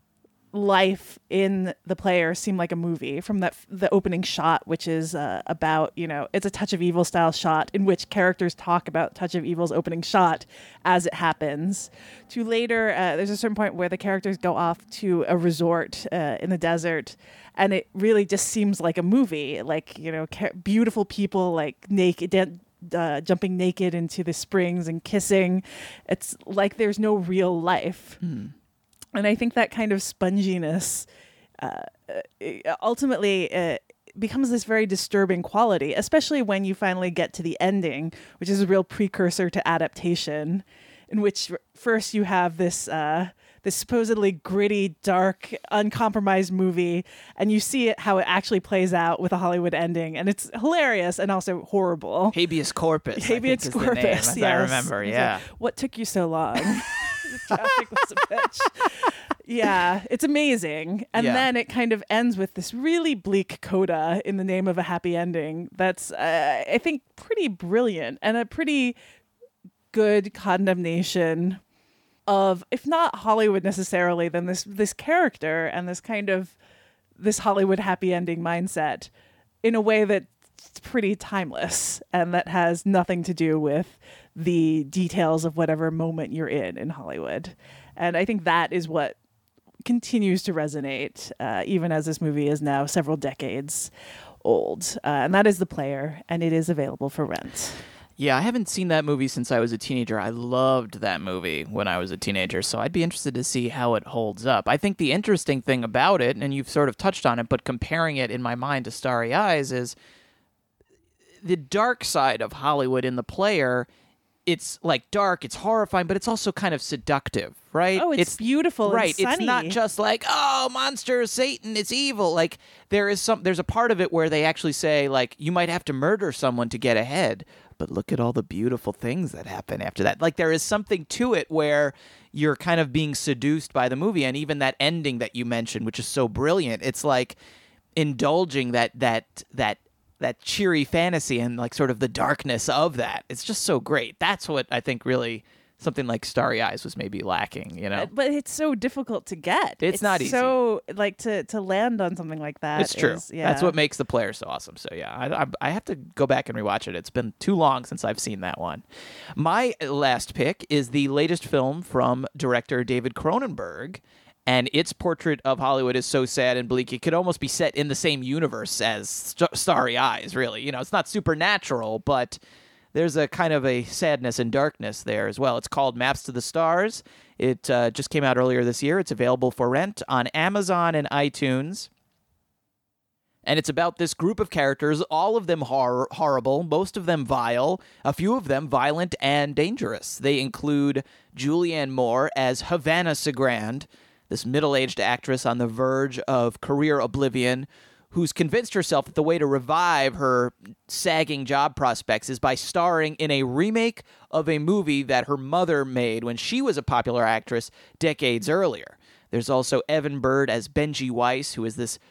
life in the player seem like a movie, from that the opening shot, which is uh, about, you know, it's a Touch of Evil style shot in which characters talk about Touch of Evil's opening shot as it happens, to later uh, there's a certain point where the characters go off to a resort uh, in the desert, and it really just seems like a movie, like, you know, ca- beautiful people like naked dan- Uh, jumping naked into the springs and kissing. It's like there's no real life. Mm. And I think that kind of sponginess uh, ultimately uh, becomes this very disturbing quality, especially when you finally get to the ending, which is a real precursor to adaptation, in which first you have this uh, this supposedly gritty, dark, uncompromised movie, and you see it how it actually plays out with a Hollywood ending, and it's hilarious and also horrible. Habeas corpus. Habeas I think corpus. Is the name, yes. I remember. Yeah. Like, what took you so long? Traffic was a bitch. Yeah, it's amazing. And yeah. then it kind of ends with this really bleak coda in the name of a happy ending. That's, uh, I think, pretty brilliant and a pretty good condemnation of, if not Hollywood necessarily, then this this character and this kind of this Hollywood happy ending mindset in a way that's pretty timeless and that has nothing to do with the details of whatever moment you're in in Hollywood. And I think that is what continues to resonate, uh, even as this movie is now several decades old. Uh, and that is The Player, and it is available for rent. Yeah, I haven't seen that movie since I was a teenager. I loved that movie when I was a teenager, so I'd be interested to see how it holds up. I think the interesting thing about it, and you've sort of touched on it, but comparing it in my mind to Starry Eyes, is the dark side of Hollywood in The Player. It's like dark, it's horrifying, but it's also kind of seductive, right? Oh, it's, it's beautiful, right? And sunny. It's not just like, oh, monster, Satan, it's evil. Like there is some, there's a part of it where they actually say, like, you might have to murder someone to get ahead, but look at all the beautiful things that happen after that. Like there is something to it where you're kind of being seduced by the movie, and even that ending that you mentioned, which is so brilliant. It's like indulging that that that. that cheery fantasy and like sort of the darkness of that. It's just so great. That's what I think really something like Starry Eyes was maybe lacking, you know? But it's so difficult to get. It's, it's not easy. So like to, to land on something like that. It's true. Is, yeah. That's what makes The Player so awesome. So yeah, I, I, I have to go back and rewatch it. It's been too long since I've seen that one. My last pick is the latest film from director David Cronenberg. And its portrait of Hollywood is so sad and bleak, it could almost be set in the same universe as St- Starry Eyes, really. You know, it's not supernatural, but there's a kind of a sadness and darkness there as well. It's called Maps to the Stars. It uh, just came out earlier this year. It's available for rent on Amazon and iTunes. And it's about this group of characters, all of them hor- horrible, most of them vile, a few of them violent and dangerous. They include Julianne Moore as Havana Sagrand, this middle-aged actress on the verge of career oblivion, who's convinced herself that the way to revive her sagging job prospects is by starring in a remake of a movie that her mother made when she was a popular actress decades earlier. There's also Evan Bird as Benji Weiss, who is this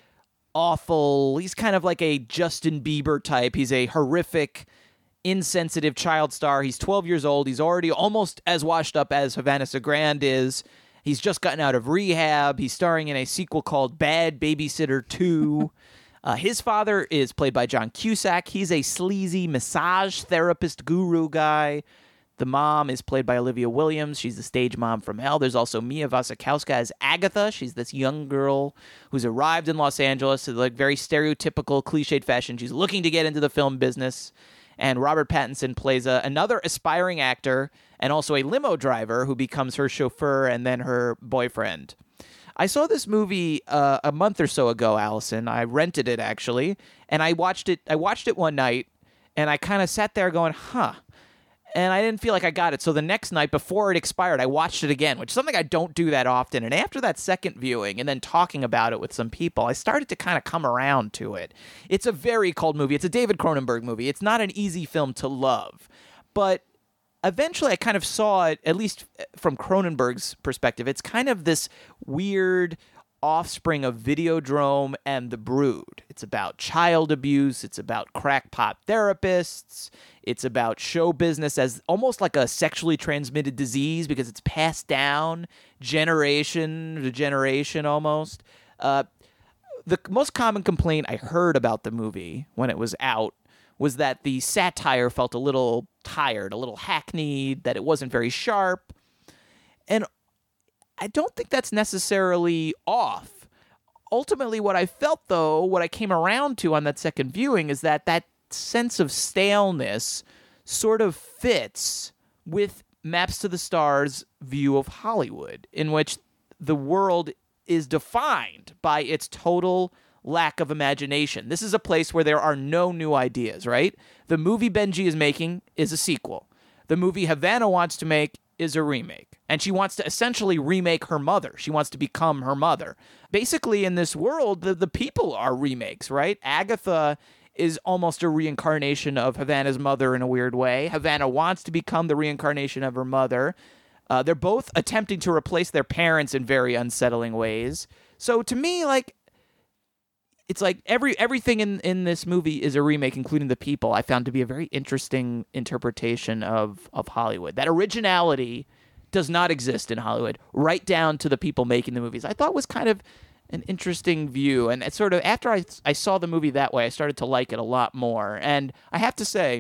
awful, he's kind of like a Justin Bieber type. He's a horrific, insensitive child star. He's twelve years old. He's already almost as washed up as Havana Sagrand is. He's just gotten out of rehab. He's starring in a sequel called Bad Babysitter two. Uh, his father is played by John Cusack. He's a sleazy massage therapist guru guy. The mom is played by Olivia Williams. She's the stage mom from hell. There's also Mia Wasikowska as Agatha. She's this young girl who's arrived in Los Angeles in like very stereotypical, cliched fashion. She's looking to get into the film business. And Robert Pattinson plays a, another aspiring actor and also a limo driver who becomes her chauffeur and then her boyfriend. I saw this movie uh, a month or so ago, Allison. I rented it, actually, and I watched it. I watched it one night, and I kind of sat there going, huh. And I didn't feel like I got it. So the next night, before it expired, I watched it again, which is something I don't do that often. And after that second viewing and then talking about it with some people, I started to kind of come around to it. It's a very cold movie. It's a David Cronenberg movie. It's not an easy film to love. But eventually I kind of saw it, at least from Cronenberg's perspective, it's kind of this weird offspring of Videodrome and The Brood. It's about child abuse. It's about crackpot therapists. It's about show business as almost like a sexually transmitted disease because it's passed down generation to generation almost. Uh, the most common complaint I heard about the movie when it was out was that the satire felt a little tired, a little hackneyed, that it wasn't very sharp. And I don't think that's necessarily off. Ultimately, what I felt, though, what I came around to on that second viewing is that that sense of staleness sort of fits with Maps to the Stars' view of Hollywood, in which the world is defined by its total lack of imagination. This is a place where there are no new ideas, right? The movie Benji is making is a sequel. The movie Havana wants to make is a remake. And she wants to essentially remake her mother. She wants to become her mother. Basically, in this world, the, the people are remakes, right? Agatha is almost a reincarnation of Havana's mother in a weird way. Havana wants to become the reincarnation of her mother. Uh, they're both attempting to replace their parents in very unsettling ways. So to me, like, it's like every everything in, in this movie is a remake, including the people. I found to be a very interesting interpretation of, of Hollywood. That originality does not exist in Hollywood, right down to the people making the movies. I thought was kind of an interesting view. And it's sort of, after I, I saw the movie that way, I started to like it a lot more. And I have to say,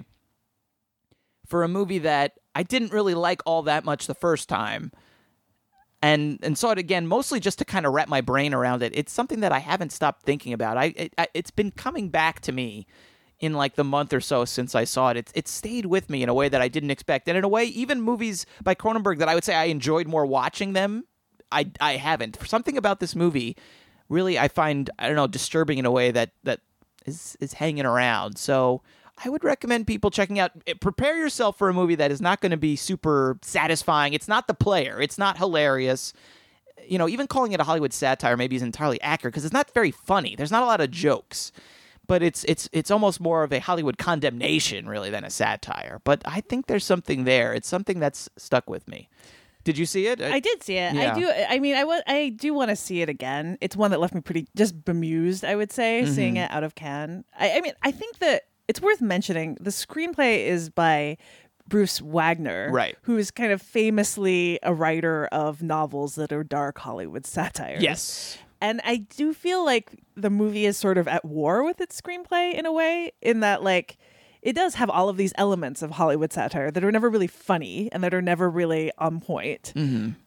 for a movie that I didn't really like all that much the first time, and and saw it again mostly just to kind of wrap my brain around it, it's something that I haven't stopped thinking about. I, it, I It's been coming back to me in like the month or so since I saw it. It's it stayed with me in a way that I didn't expect. And in a way, even movies by Cronenberg that I would say I enjoyed more watching them, I, I haven't. For something about this movie, really, I find, I don't know, disturbing in a way that, that is, is hanging around. So I would recommend people checking out. Prepare yourself for a movie that is not going to be super satisfying. It's not The Player. It's not hilarious. You know, even calling it a Hollywood satire maybe is entirely accurate because it's not very funny. There's not a lot of jokes. But it's it's it's almost more of a Hollywood condemnation, really, than a satire. But I think there's something there. It's something that's stuck with me. Did you see it? I did see it. Yeah. I do. I mean, I, w- I do want to see it again. It's one that left me pretty just bemused, I would say, mm-hmm. seeing it out of Cannes. I, I mean, I think that it's worth mentioning the screenplay is by Bruce Wagner, right, who is kind of famously a writer of novels that are dark Hollywood satires. Yes. And I do feel like the movie is sort of at war with its screenplay in a way, in that, like, it does have all of these elements of Hollywood satire that are never really funny and that are never really on point. Mm-hmm.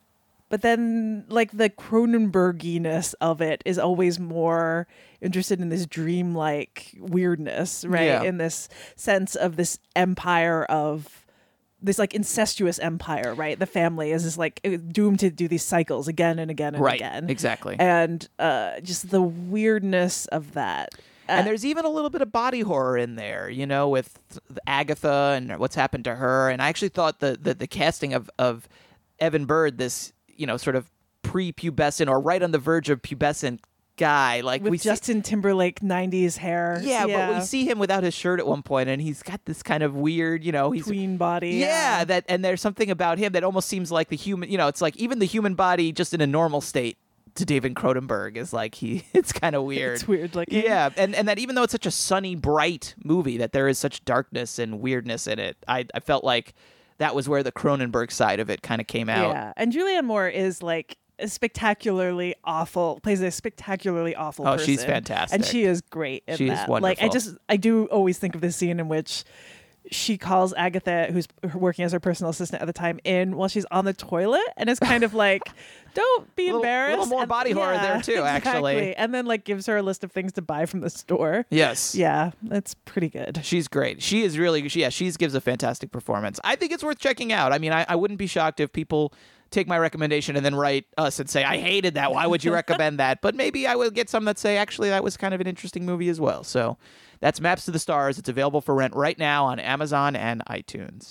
but then like the Cronenberginess of it is always more interested in this dreamlike weirdness, right? Yeah. In this sense of this empire of this like incestuous empire, right? The family is just like doomed to do these cycles again and again and Right, again. exactly. And uh, just the weirdness of that. And there's even a little bit of body horror in there, you know, with Agatha and what's happened to her. And I actually thought the the, the casting of, of Evan Bird, this, you know, sort of pre-pubescent or right on the verge of pubescent guy, like with we see- Justin Timberlake nineties hair. Yeah, but we see him without his shirt at one point, and he's got this kind of weird, you know, he's tween body. Yeah, Yeah. that and there's something about him that almost seems like the human. You know, it's like even the human body, just in a normal state, to David Cronenberg is like he. It's kind of weird. It's weird looking. Yeah, and and that even though it's such a sunny, bright movie, that there is such darkness and weirdness in it. I I felt like that was where the Cronenberg side of it kind of came out. Yeah, and Julianne Moore is like a spectacularly awful, plays a spectacularly awful Oh, person. she's fantastic. And she is great in She's that. Like, I wonderful. just, I do always think of this scene in which she calls Agatha, who's working as her personal assistant at the time, in while she's on the toilet and is kind of like, don't be Little- embarrassed. little more And- body horror there, too, actually. exactly. And then like gives her a list of things to buy from the store. Yes. Yeah, that's pretty good. She's great. She is really, she, yeah, she gives a fantastic performance. I think it's worth checking out. I mean, I, I wouldn't be shocked if people take my recommendation and then write us and say, I hated that. Why would you recommend that? But maybe I will get some that say, actually, that was kind of an interesting movie as well. So that's Maps to the Stars. It's available for rent right now on Amazon and iTunes.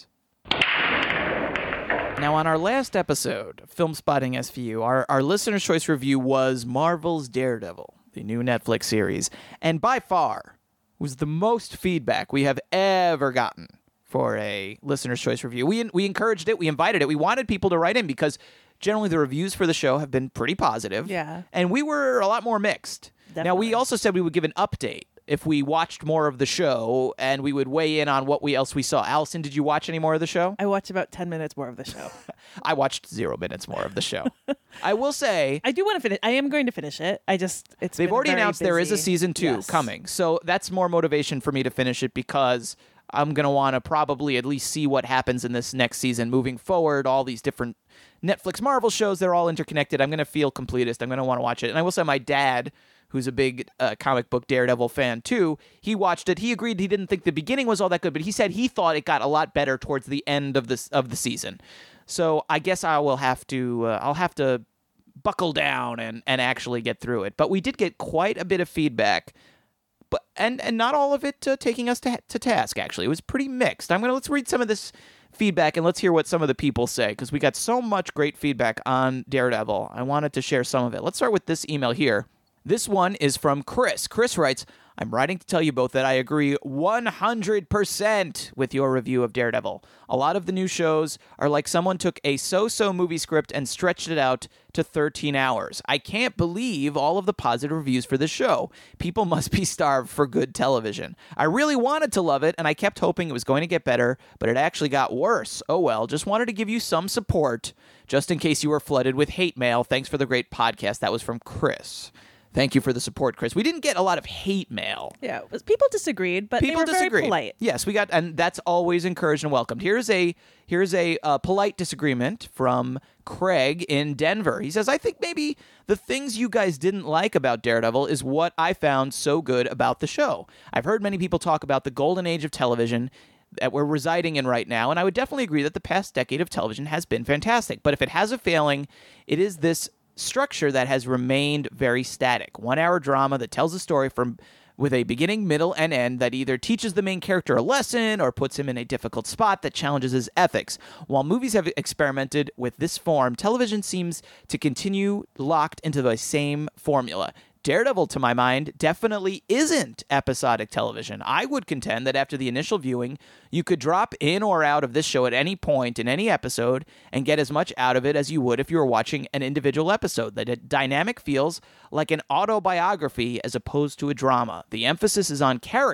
Now, on our last episode of Film Spotting S V U, our, our listener's choice review was Marvel's Daredevil, the new Netflix series, and by far was the most feedback we have ever gotten for a listener's choice review. We we encouraged it, we invited it, we wanted people to write in because generally the reviews for the show have been pretty positive. Yeah. And we were a lot more mixed. Now, we Definitely. also said we would give an update if we watched more of the show, and we would weigh in on what we else we saw. Allison, did you watch any more of the show? I watch about ten minutes more of the show. I watched zero minutes more of the show. I will say I do want to finish. I am going to finish it. I just, it's they've been already very announced there is a busy. season two Yes. coming. So that's more motivation for me to finish it because I'm going to want to probably at least see what happens in this next season moving forward. All these different Netflix Marvel shows, they're all interconnected. I'm going to feel completist. I'm going to want to watch it. And I will say my dad, who's a big uh, comic book Daredevil fan too, he watched it. He agreed he didn't think the beginning was all that good, but he said he thought it got a lot better towards the end of this of the season. So I guess I will have to uh, I'll have to buckle down and, and actually get through it. But we did get quite a bit of feedback, but and and not all of it uh, taking us to to task. Actually, it was pretty mixed. I'm gonna let's read some of this feedback and let's hear what some of the people say because we got so much great feedback on Daredevil. I wanted to share some of it. Let's start with this email here. This one is from Chris. Chris writes, I'm writing to tell you both that I agree one hundred percent with your review of Daredevil. A lot of the new shows are like someone took a so-so movie script and stretched it out to thirteen hours. I can't believe all of the positive reviews for this show. People must be starved for good television. I really wanted to love it, and I kept hoping it was going to get better, but it actually got worse. Oh well, just wanted to give you some support, just in case you were flooded with hate mail. Thanks for the great podcast. That was from Chris. Thank you for the support, Chris. We didn't get a lot of hate mail. Yeah, it was- people disagreed, but People they were disagreed. very polite. Yes, we got, and that's always encouraged and welcomed. Here's a here's a uh, polite disagreement from Craig in Denver. He says, "I think maybe the things you guys didn't like about Daredevil is what I found so good about the show. I've heard many people talk about the golden age of television that we're residing in right now, and I would definitely agree that the past decade of television has been fantastic. But if it has a failing, it is this structure that has remained very static. One-hour drama that tells a story from with a beginning, middle, and end that either teaches the main character a lesson or puts him in a difficult spot that challenges his ethics. While movies have experimented with this form, television seems to continue locked into the same formula. Daredevil, to my mind, definitely isn't episodic television. I would contend that after the initial viewing, you could drop in or out of this show at any point in any episode and get as much out of it as you would if you were watching an individual episode. The d- dynamic feels like an autobiography as opposed to a drama. The emphasis is on character,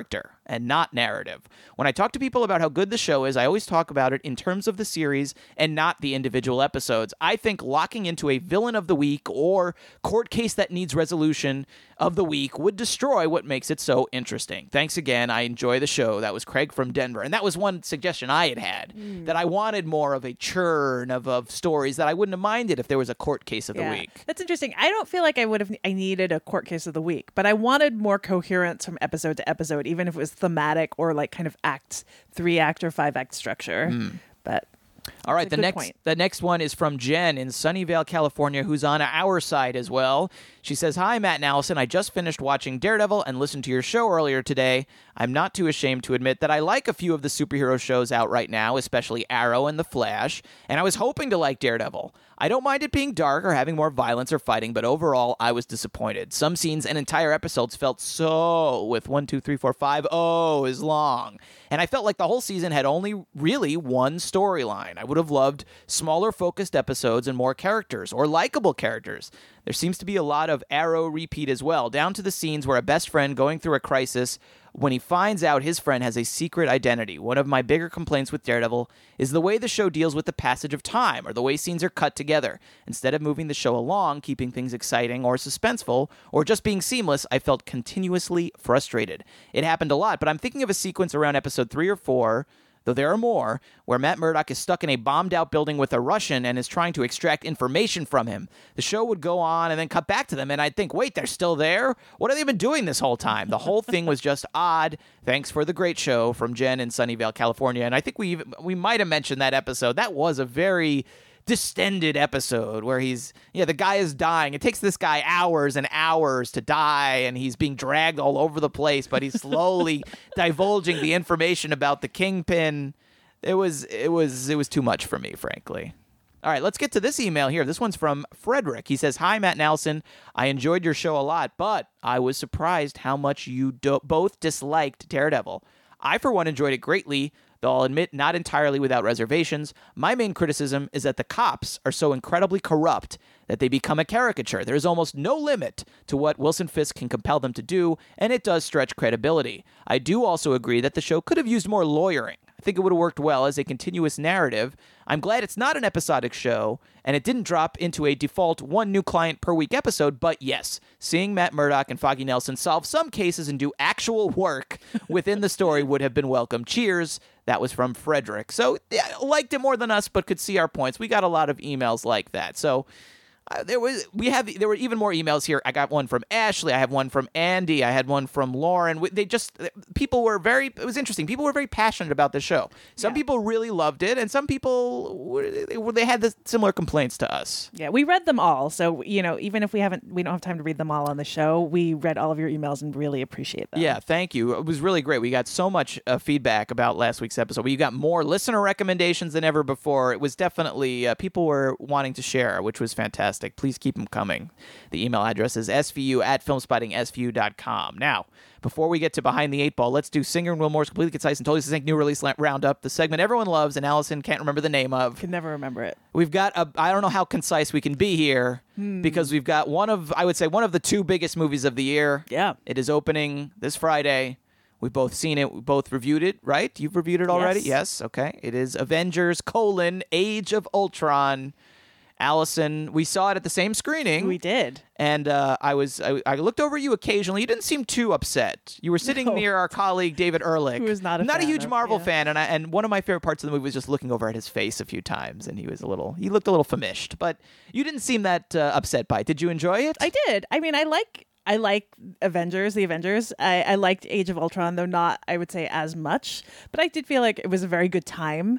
and not narrative. When I talk to people about how good the show is, I always talk about it in terms of the series and not the individual episodes. I think locking into a villain of the week or court case that needs resolution of the week would destroy what makes it so interesting. Thanks again. I enjoy the show. That was Craig from Denver. And that was one suggestion I had had, mm. that I wanted more of a churn of, of stories that I wouldn't have minded if there was a court case of yeah. the week. That's interesting. I don't feel like I would have I needed a court case of the week, but I wanted more coherence from episode to episode, even if it was thematic or like kind of act, three act or five act structure. Mm. But all right, the next point. the next one is from Jen in Sunnyvale, California, who's on our side as well. She says, "Hi, Matt and Allison. I just finished watching Daredevil and listened to your show earlier today. I'm not too ashamed to admit that I like a few of the superhero shows out right now, especially Arrow and The Flash, and I was hoping to like Daredevil. I don't mind it being dark or having more violence or fighting, but overall, I was disappointed. Some scenes and entire episodes felt so, with one, two, three, four, five, oh, is long. And I felt like the whole season had only really one storyline. I would have loved smaller focused episodes and more characters, or likable characters. There seems to be a lot of Arrow repeat as well, down to the scenes where a best friend going through a crisis when he finds out his friend has a secret identity. One of my bigger complaints with Daredevil is the way the show deals with the passage of time, or the way scenes are cut together. Instead of moving the show along, keeping things exciting or suspenseful, or just being seamless, I felt continuously frustrated. It happened a lot, but I'm thinking of a sequence around episode three or four, though there are more, where Matt Murdock is stuck in a bombed-out building with a Russian and is trying to extract information from him. The show would go on and then cut back to them, and I'd think, wait, they're still there? What have they been doing this whole time? The whole thing was just odd. Thanks for the great show, from Jen in Sunnyvale, California. And I think we even, we might have mentioned that episode. That was a very distended episode where he's, yeah, the guy is dying. It takes this guy hours and hours to die, and he's being dragged all over the place, but he's slowly divulging the information about the Kingpin. It was, it was, it was too much for me, frankly. All right, let's get to this email here. This one's from Frederick. He says, "Hi, Matt and Allison. I enjoyed your show a lot, but I was surprised how much you do- both disliked Daredevil. I, for one, enjoyed it greatly, though I'll admit not entirely without reservations. My main criticism is that the cops are so incredibly corrupt that they become a caricature. There is almost no limit to what Wilson Fisk can compel them to do, and it does stretch credibility. I do also agree that the show could have used more lawyering. I think it would have worked well as a continuous narrative. I'm glad it's not an episodic show, and it didn't drop into a default one new client per week episode, but yes, seeing Matt Murdock and Foggy Nelson solve some cases and do actual work within the story would have been welcome. Cheers." That was from Frederick. So, yeah, liked it more than us, but could see our points. We got a lot of emails like that. So, Uh, there was we have there were even more emails here. I got one from Ashley. I have one from Andy. I had one from Lauren. They just people were very. It was interesting. People were very passionate about the show. Some yeah. people really loved it, and some people were, they had the similar complaints to us. Yeah, we read them all. So you know, even if we haven't, we don't have time to read them all on the show. We read all of your emails and really appreciate them. Yeah, thank you. It was really great. We got so much uh, feedback about last week's episode. We got more listener recommendations than ever before. It was definitely uh, people were wanting to share, which was fantastic. Please keep them coming. The email address is s v u at filmspotting s v u dot com. Now, before we get to Behind the Eight Ball, let's do Singer and Wilmore's Completely Concise and Totally Succinct New Release Roundup, the segment everyone loves and Allison can't remember the name of. Can never remember it. We've got, a, I don't know how concise we can be here, hmm. because we've got one of, I would say, one of the two biggest movies of the year. Yeah. It is opening this Friday. We've both seen it. We both reviewed it, right? You've reviewed it already? Yes. Yes. Okay. It is Avengers, colon, Age of Ultron. Allison, we saw it at the same screening. We did. And uh, I was I, I looked over you occasionally. You didn't seem too upset. You were sitting no. near our colleague David Ehrlich, who is not a not fan a huge of, Marvel yeah. fan, and I, and one of my favorite parts of the movie was just looking over at his face a few times, and he was a little he looked a little famished, but you didn't seem that uh, upset by it. Did you enjoy it? I did. I mean, I like I like Avengers, the Avengers. I, I liked Age of Ultron, though not, I would say, as much. But I did feel like it was a very good time,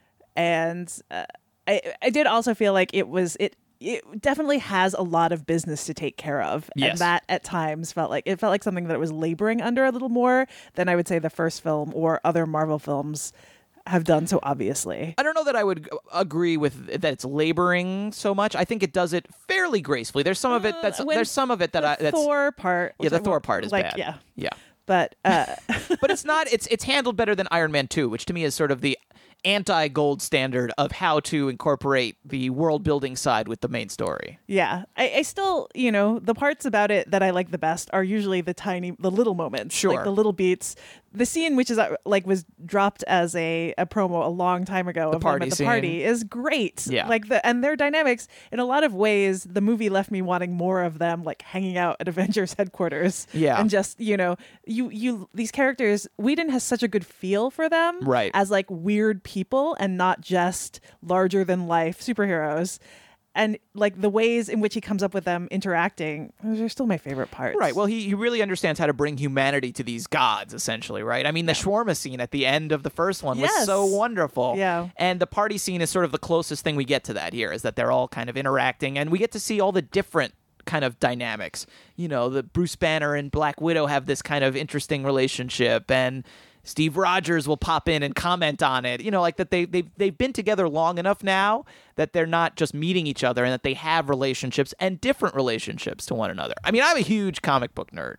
and. Uh, I, I did also feel like it was it it definitely has a lot of business to take care of, yes. and that at times felt like it felt like something that it was laboring under a little more than I would say the first film or other Marvel films have done so obviously. I don't know that I would agree with that it's laboring so much. I think it does it fairly gracefully. There's some of it that's uh, there's some of it that the I that's Thor part. yeah the I, Thor part is like, bad. Yeah, yeah. But uh, but it's not. It's it's handled better than Iron Man two, which to me is sort of the anti-gold standard of how to incorporate the world-building side with the main story. Yeah, I, I still, you know, the parts about it that I like the best are usually the tiny, the little moments, Sure. like the little beats. The scene, which is uh, like was dropped as a, a promo a long time ago, The of them party at the scene. party, is great. Yeah. like the and their dynamics in a lot of ways. The movie left me wanting more of them, like hanging out at Avengers headquarters. Yeah. and just you know, you you these characters, Whedon has such a good feel for them, Right. as like weird people and not just larger than life superheroes. And like the ways in which he comes up with them interacting, those are still my favorite parts. Right. Well, he, he really understands how to bring humanity to these gods, essentially, right? I mean, the shawarma scene at the end of the first one was Yes. so wonderful. Yeah. And the party scene is sort of the closest thing we get to that here, is that they're all kind of interacting, and we get to see all the different kind of dynamics. You know, the Bruce Banner and Black Widow have this kind of interesting relationship, and Steve Rogers will pop in and comment on it. You know, like that they they they've been together long enough now that they're not just meeting each other, and that they have relationships and different relationships to one another. I mean, I'm a huge comic book nerd.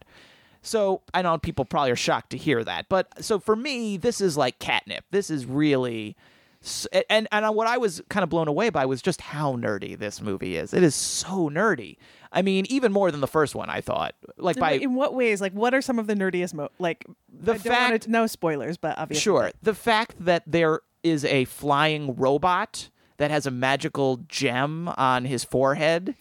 So I know people probably are shocked to hear that. But so for me, this is like catnip. This is really s- and and what I was kind of blown away by was just how nerdy this movie is. It is so nerdy. I mean, even more than the first one, I thought. Like In, by in what ways? Like, what are some of the nerdiest mo? Like, The I don't wanna- fact- no spoilers, but obviously, Sure. The fact that there is a flying robot that has a magical gem on his forehead,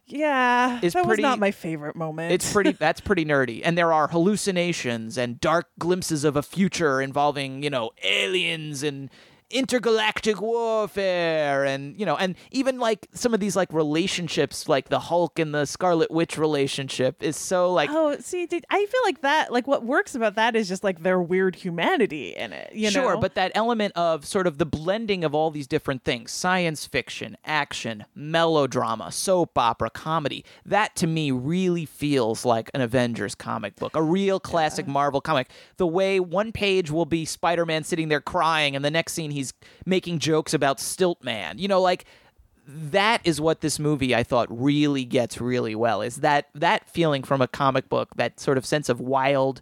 Yeah, is that pretty- was not my favorate moment. it's pretty that's pretty nerdy. And there are hallucinations and dark glimpses of a future involving, you know, aliens and intergalactic warfare, and you know, and even like some of these like relationships, like the Hulk and the Scarlet Witch relationship is so like Oh, see, did, I feel like that. Like, what works about that is just like their weird humanity in it. You sure, know? but that element of sort of the blending of all these different things, science fiction, action, melodrama, soap opera, comedy, that to me really feels like an Avengers comic book, a real classic Marvel comic. The way one page will be Spider-Man sitting there crying, and the next scene he's making jokes about Stiltman. You know, like that is what this movie I thought really gets really well, is that that feeling from a comic book, that sort of sense of wild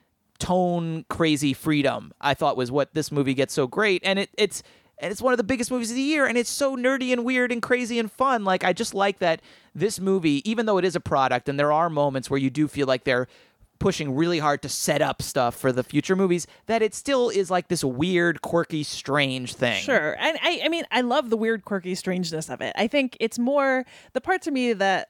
tone crazy freedom, I thought was what this movie gets so great. And it it's and it's one of the biggest movies of the year, and it's so nerdy and weird and crazy and fun. Like, I just like that this movie, even though it is a product and there are moments where you do feel like they're pushing really hard to set up stuff for the future movies, that it still is like this weird, quirky, strange thing. Sure. And I, I mean, I love the weird, quirky strangeness of it. I think it's more the part to me that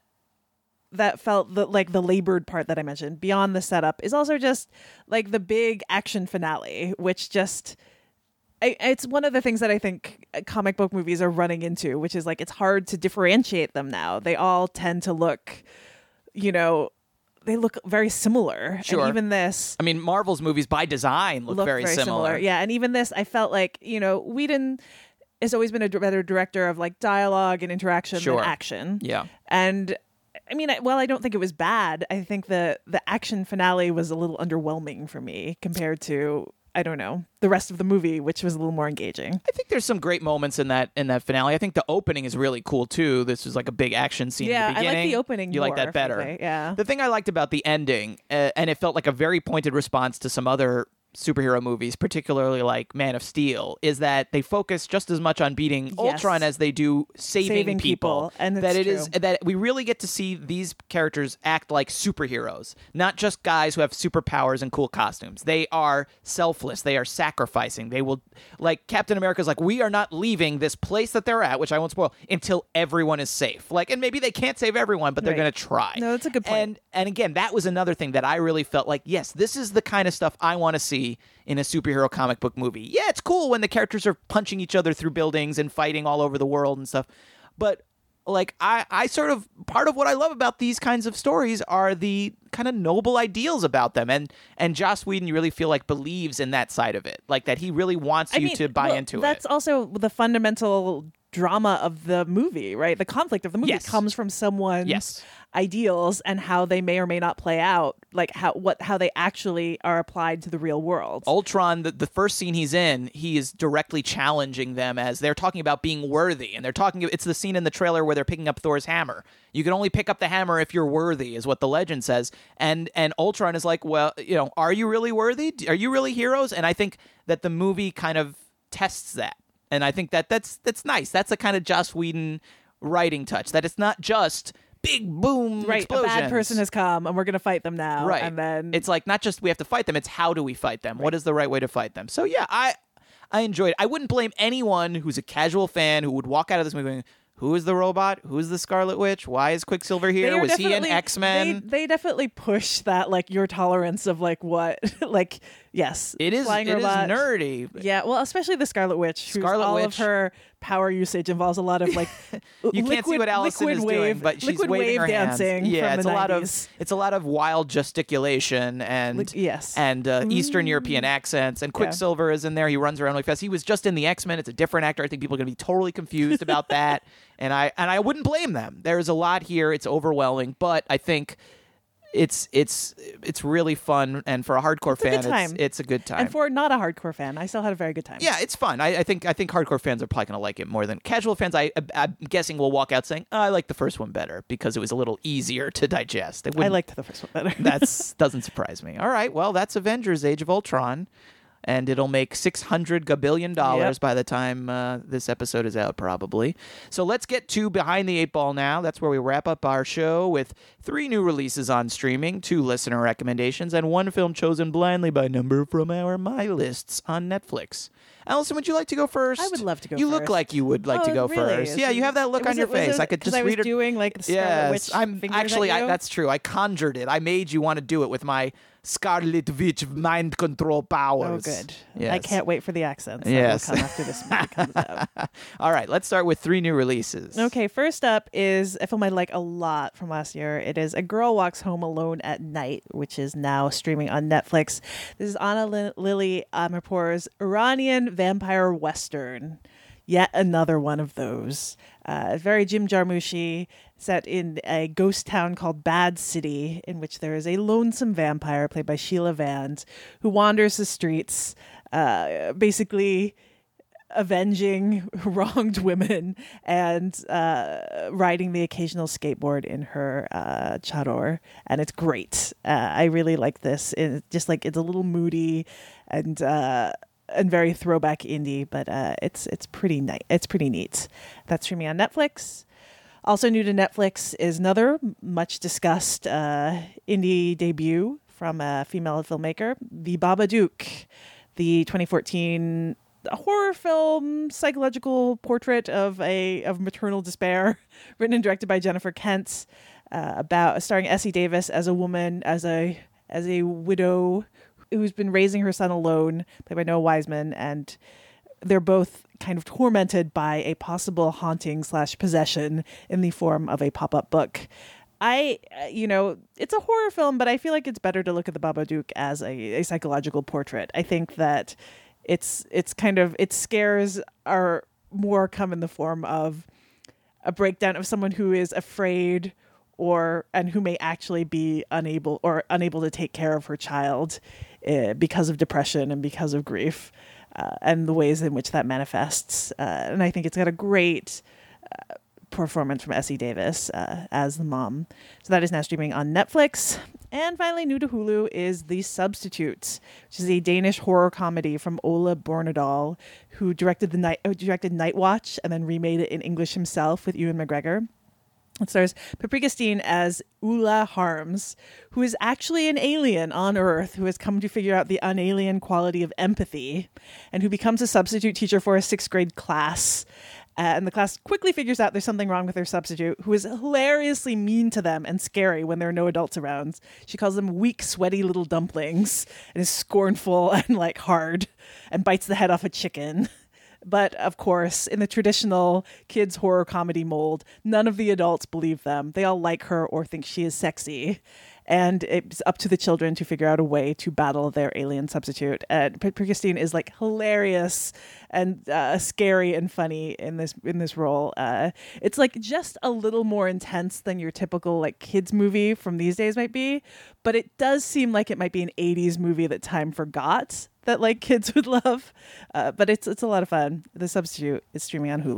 that felt the, like the labored part that I mentioned beyond the setup is also just like the big action finale, which just I, it's one of the things that I think comic book movies are running into, which is like it's hard to differentiate them now. They all tend to look, you know, they look very similar. Sure. And even this I mean, Marvel's movies by design look, look very, similar. Yeah, and even this, I felt like, you know, Whedon has always been a better director of like dialogue and interaction Sure. than action. Yeah. And I mean, I- well, I don't think it was bad. I think the the action finale was a little underwhelming for me compared to, I don't know, the rest of the movie, which was a little more engaging. I think there's some great moments in that in that finale. I think the opening is really cool too. This was like a big action scene Yeah, in the I like beginning. the opening You like more, that better? frankly, yeah. The thing I liked about the ending, uh, and it felt like a very pointed response to some other superhero movies, particularly like Man of Steel, is that they focus just as much on beating Yes. Ultron as they do saving, Saving people. people, and that it's it is true. that we really get to see these characters act like superheroes, not just guys who have superpowers and cool costumes. They are selfless. They are sacrificing. They will, like Captain America's like, we are not leaving this place that they're at, which I won't spoil, until everyone is safe. Like, and maybe they can't save everyone, but they're Right. going to try. No, that's a good point. And and again, that was another thing that I really felt like, yes, this is the kind of stuff I want to see in a superhero comic book movie. Yeah, it's cool when the characters are punching each other through buildings and fighting all over the world and stuff. But like I, I sort of part of what I love about these kinds of stories are the kind of noble ideals about them. And and Joss Whedon, you really feel like believes in that side of it. Like that he really wants I you mean, to buy well, into that's it. also the fundamental drama of the movie, right? The conflict of the movie Yes. comes from someone's Yes. ideals and how they may or may not play out, like how what how they actually are applied to the real world. Ultron, the, the first scene he's in, he is directly challenging them as they're talking about being worthy. And they're talking, it's the scene in the trailer where they're picking up Thor's hammer. You can only pick up the hammer if you're worthy, is what the legend says. And and Ultron is like, well, you know, are you really worthy? Are you really heroes? And I think that the movie kind of tests that. And I think that that's that's nice. That's a kind of Joss Whedon writing touch, that it's not just big boom Right, explosions. a bad person has come and we're going to fight them now. Right. And then it's like not just we have to fight them, it's how do we fight them? Right. What is the right way to fight them? So yeah, I I enjoyed it. I wouldn't blame anyone who's a casual fan who would walk out of this movie going, who is the robot? Who is the Scarlet Witch? Why is Quicksilver here? Was he in X-Men? They, they definitely push that, like, your tolerance of, like, what, like, yes. It is, flying it robot. is nerdy. Yeah, well, especially the Scarlet Witch. Who's Scarlet all Witch. of her power usage involves a lot of, like, you liquid, can't see what Allison liquid is wave, doing, but she's liquid waving wave her dancing hands. Yeah, from it's the a lot nineties. of it's a lot of wild gesticulation and Like, yes. and uh, Eastern European accents. And Quicksilver is in there. He runs around really fast. He was just in the X-Men. It's a different actor. I think people are going to be totally confused about that. And I and I wouldn't blame them. There's a lot here. It's overwhelming, but I think it's it's it's really fun, and for a hardcore It's a fan, good time. It's, it's a good time. And for not a hardcore fan, I still had a very good time. Yeah, it's fun. I, I think I think hardcore fans are probably going to like it more than casual fans. I, I I'm guessing will walk out saying, oh, I like the first one better because it was a little easier to digest. It I wouldn't- liked the first one better. That's doesn't surprise me. All right, well, that's Avengers: Age of Ultron, and it'll make six hundred gabillion dollars Yep. by the time uh, this episode is out, probably. So let's get to Behind the Eight Ball now. That's where we wrap up our show with three new releases on streaming, two listener recommendations, and one film chosen blindly by number from our My Lists on Netflix. Allison, would you like to go first? I would love to go You look first. like you would like Oh, to go really? first. Is Yeah, it- you have that look was on your it- was face. it- I could 'cause just I was read it. doing like the Scarlet Yes, Witch I'm fingers actually. at I, you. that's true. I conjured it. I made you want to do it with my Scarlet Witch mind control Oh, powers. good. Yes. I can't wait for the accents. Yes. That will come after this movie comes out. All right, let's start with three new releases. Okay, first up is a film I like a lot from last year. It is A Girl Walks Home Alone at Night, which is now streaming on Netflix. This is Anna Li- Lily Amirpour's Iranian vampire western. Yet another one of those. Uh, very Jim Jarmusch, set in a ghost town called Bad City, in which there is a lonesome vampire played by Sheila Vand who wanders the streets, uh, basically avenging wronged women and uh, riding the occasional skateboard in her uh, chador, and it's great. Uh, I really like this. It's just like it's a little moody and uh, and very throwback indie, but uh, it's it's pretty nice. It's pretty neat. That's streaming on Netflix. Also new to Netflix is another much discussed uh, indie debut from a female filmmaker, The Babadook, the twenty fourteen horror film psychological portrait of a of maternal despair, written and directed by Jennifer Kent, uh, about starring Essie Davis as a woman, as a as a widow who's been raising her son alone, played by Noah Wiseman, and they're both kind of tormented by a possible haunting slash possession in the form of a pop-up book. I, uh, you know, it's a horror film, but I feel like it's better to look at The Babadook as a, a psychological portrait. I think that it's it's kind of, its scares are more come in the form of a breakdown of someone who is afraid or and who may actually be unable or unable to take care of her child uh, because of depression and because of grief, uh, and the ways in which that manifests. Uh, and I think it's got a great uh, performance from Essie Davis uh, as the mom. So that is now streaming on Netflix. And finally, new to Hulu is The Substitute, which is a Danish horror comedy from Ola Bornedal, who directed the night uh, directed Night Watch and then remade it in English himself with Ewan McGregor. It stars Paprika Steen as Ula Harms, who is actually an alien on Earth who has come to figure out the unalien quality of empathy, and who becomes a substitute teacher for a sixth grade class. Uh, and the class quickly figures out there's something wrong with their substitute, who is hilariously mean to them and scary when there are no adults around. She calls them weak, sweaty little dumplings and is scornful and like hard and bites the head off a chicken. But of course, in the traditional kids horror comedy mold, none of the adults believe them. They all like her or think she is sexy. And it's up to the children to figure out a way to battle their alien substitute. And Paprika Steen is like hilarious and uh, scary and funny in this in this role. Uh, it's like just a little more intense than your typical like kids movie from these days might be, but it does seem like it might be an eighties movie that time forgot that like kids would love. Uh, but it's it's a lot of fun. The Substitute is streaming on Hulu.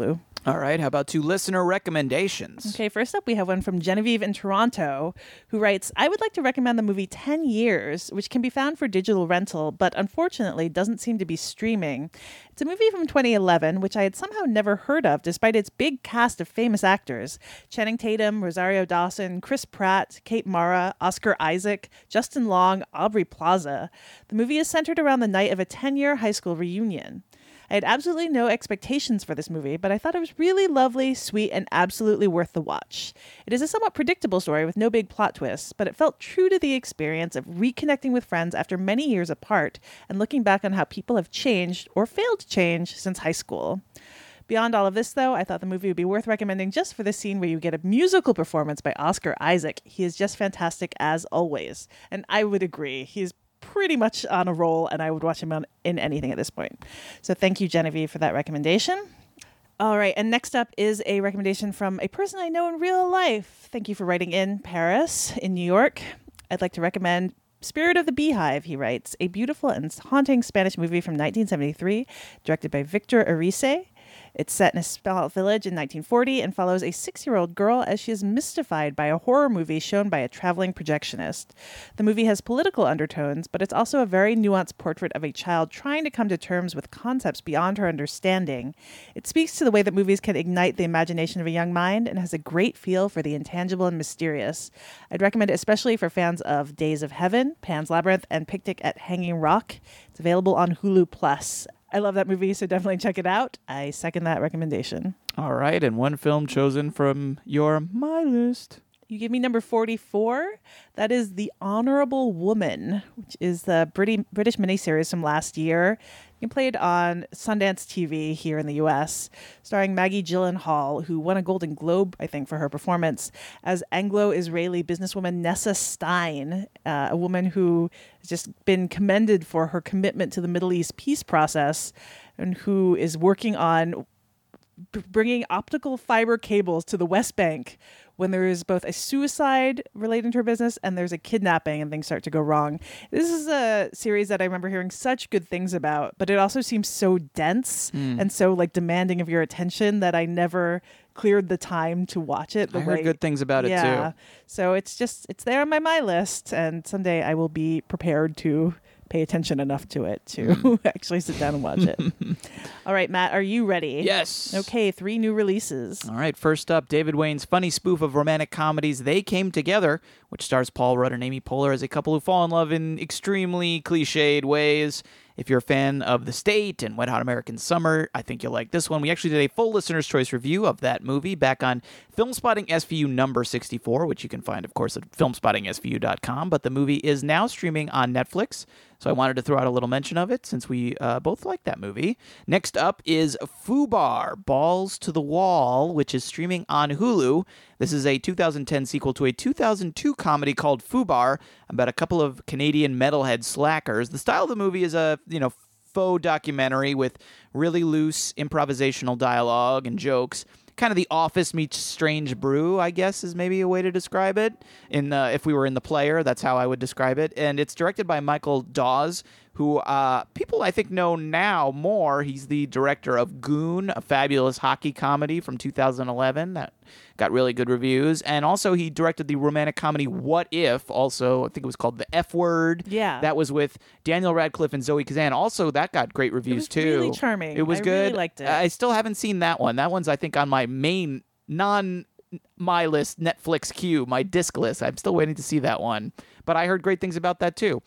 All right, how about two listener recommendations? Okay, first up, we have one from Genevieve in Toronto, who writes, I would like to recommend the movie ten years, which can be found for digital rental, but unfortunately doesn't seem to be streaming. It's a movie from twenty eleven, which I had somehow never heard of, despite its big cast of famous actors. Channing Tatum, Rosario Dawson, Chris Pratt, Kate Mara, Oscar Isaac, Justin Long, Aubrey Plaza. The movie is centered around the night of a ten-year high school reunion. I had absolutely no expectations for this movie, but I thought it was really lovely, sweet, and absolutely worth the watch. It is a somewhat predictable story with no big plot twists, but it felt true to the experience of reconnecting with friends after many years apart and looking back on how people have changed or failed to change since high school. Beyond all of this, though, I thought the movie would be worth recommending just for the scene where you get a musical performance by Oscar Isaac. He is just fantastic as always. And I would agree. He's pretty much on a roll, and I would watch him on, in anything at this point. So thank you, Genevieve, for that recommendation. All right, and next up is a recommendation from a person I know in real life. Thank you for writing in, Paris in New York. I'd like to recommend Spirit of the Beehive, he writes, a beautiful and haunting Spanish movie from nineteen seventy-three, directed by Victor Erice. It's set in a small village in nineteen forty and follows a six-year-old girl as she is mystified by a horror movie shown by a traveling projectionist. The movie has political undertones, but it's also a very nuanced portrait of a child trying to come to terms with concepts beyond her understanding. It speaks to the way that movies can ignite the imagination of a young mind and has a great feel for the intangible and mysterious. I'd recommend it especially for fans of Days of Heaven, Pan's Labyrinth, and Picnic at Hanging Rock. It's available on Hulu Plus. I love that movie, so definitely check it out. I second that recommendation. All right, and one film chosen from your My List. You give me number forty-four. That is The Honorable Woman, which is the British British miniseries from last year. You can play it on Sundance T V here in the U S, starring Maggie Gyllenhaal, who won a Golden Globe, I think, for her performance as Anglo-Israeli businesswoman Nessa Stein, uh, a woman who has just been commended for her commitment to the Middle East peace process and who is working on b- bringing optical fiber cables to the West Bank when there is both a suicide related to her business and there's a kidnapping and things start to go wrong. This is a series that I remember hearing such good things about, but it also seems so dense mm. and so like demanding of your attention that I never cleared the time to watch it. The I way, heard good things about yeah. it too. So it's just, it's there on my my list, and someday I will be prepared to pay attention enough to it to actually sit down and watch it. All right, Matt, are you ready? Yes. Okay, three new releases. All right, first up, David Wayne's funny spoof of romantic comedies They Came Together, which stars Paul Rudd and Amy Poehler as a couple who fall in love in extremely cliched ways. If you're a fan of The State and Wet Hot American Summer, I think you'll like this one. We actually did a full listener's choice review of that movie back on Filmspotting S V U number sixty-four, which you can find, of course, at filmspotting S V U dot com. But the movie is now streaming on Netflix, so I wanted to throw out a little mention of it since we uh, both like that movie. Next up is Fubar, Balls to the Wall, which is streaming on Hulu. This is a two thousand ten sequel to a two thousand two comedy called Fubar about a couple of Canadian metalhead slackers. The style of the movie is a, you know, faux documentary with really loose improvisational dialogue and jokes. Kind of The Office meets Strange Brew, I guess, is maybe a way to describe it. In uh, if we were in The Player, that's how I would describe it. And it's directed by Michael Dawes, who uh, people I think know now more. He's the director of Goon, a fabulous hockey comedy from two thousand eleven that got really good reviews. And also he directed the romantic comedy What If, also I think it was called The F Word. Yeah. That was with Daniel Radcliffe and Zoe Kazan. Also, that got great reviews it was too. Really charming. It was I good. Really liked it. I still haven't seen that one. That one's I think on my main non my list Netflix queue, my disc list. I'm still waiting to see that one. But I heard great things about that too.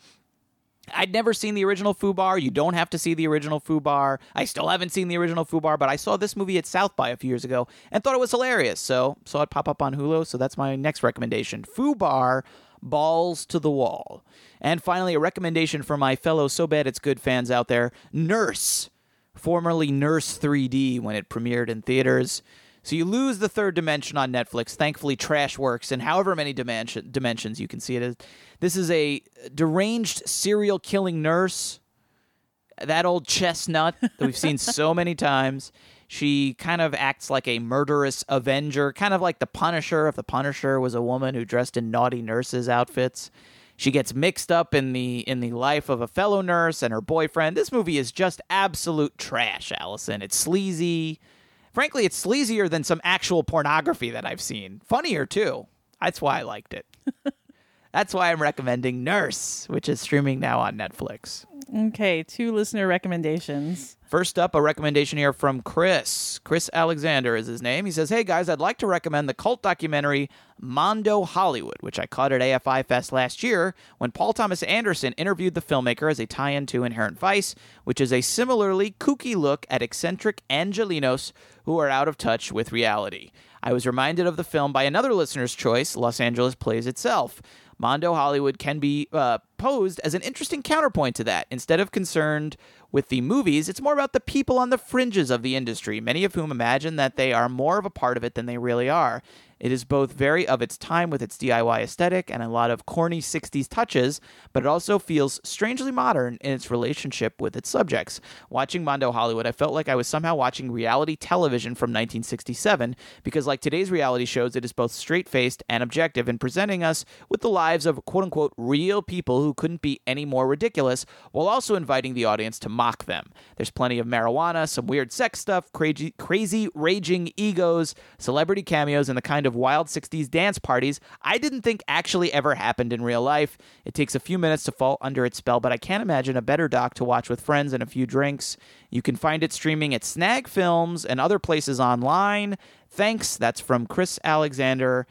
I'd never seen the original Fubar. You don't have to see the original Fubar. I still haven't seen the original Fubar, but I saw this movie at South by a few years ago and thought it was hilarious. So saw it pop up on Hulu, so that's my next recommendation. Fubar, Balls to the Wall. And finally, a recommendation for my fellow So Bad It's Good fans out there, Nurse, formerly Nurse three D when it premiered in theaters. So you lose the third dimension on Netflix. Thankfully, Trash works in however many dimension, dimensions you can see it as. This is a deranged serial-killing nurse, that old chestnut that we've seen so many times. She kind of acts like a murderous avenger, kind of like the Punisher, if the Punisher was a woman who dressed in naughty nurses' outfits. She gets mixed up in the in the life of a fellow nurse and her boyfriend. This movie is just absolute trash, Allison. It's sleazy. Frankly, it's sleazier than some actual pornography that I've seen. Funnier, too. That's why I liked it. That's why I'm recommending Nurse, which is streaming now on Netflix. Okay, two listener recommendations. First up, a recommendation here from Chris. Chris Alexander is his name. He says, hey guys, I'd like to recommend the cult documentary Mondo Hollywood, which I caught at A F I Fest last year when Paul Thomas Anderson interviewed the filmmaker as a tie-in to Inherent Vice, which is a similarly kooky look at eccentric Angelinos who are out of touch with reality. I was reminded of the film by another listener's choice, Los Angeles Plays Itself. Mondo Hollywood can be uh, posed as an interesting counterpoint to that. Instead of concerned with the movies, it's more about the people on the fringes of the industry, many of whom imagine that they are more of a part of it than they really are. It is both very of its time with its D I Y aesthetic and a lot of corny sixties touches, but it also feels strangely modern in its relationship with its subjects. Watching Mondo Hollywood, I felt like I was somehow watching reality television from nineteen sixty-seven, because like today's reality shows, it is both straight-faced and objective in presenting us with the lives of quote-unquote real people who couldn't be any more ridiculous, while also inviting the audience to mock them. There's plenty of marijuana, some weird sex stuff, crazy, crazy raging egos, celebrity cameos, and the kind of wild sixties dance parties I didn't think actually ever happened in real life. It takes a few minutes to fall under its spell, but I can't imagine a better doc to watch with friends and a few drinks. You can find it streaming at Snag Films and other places online. Thanks. That's from Chris Alexander.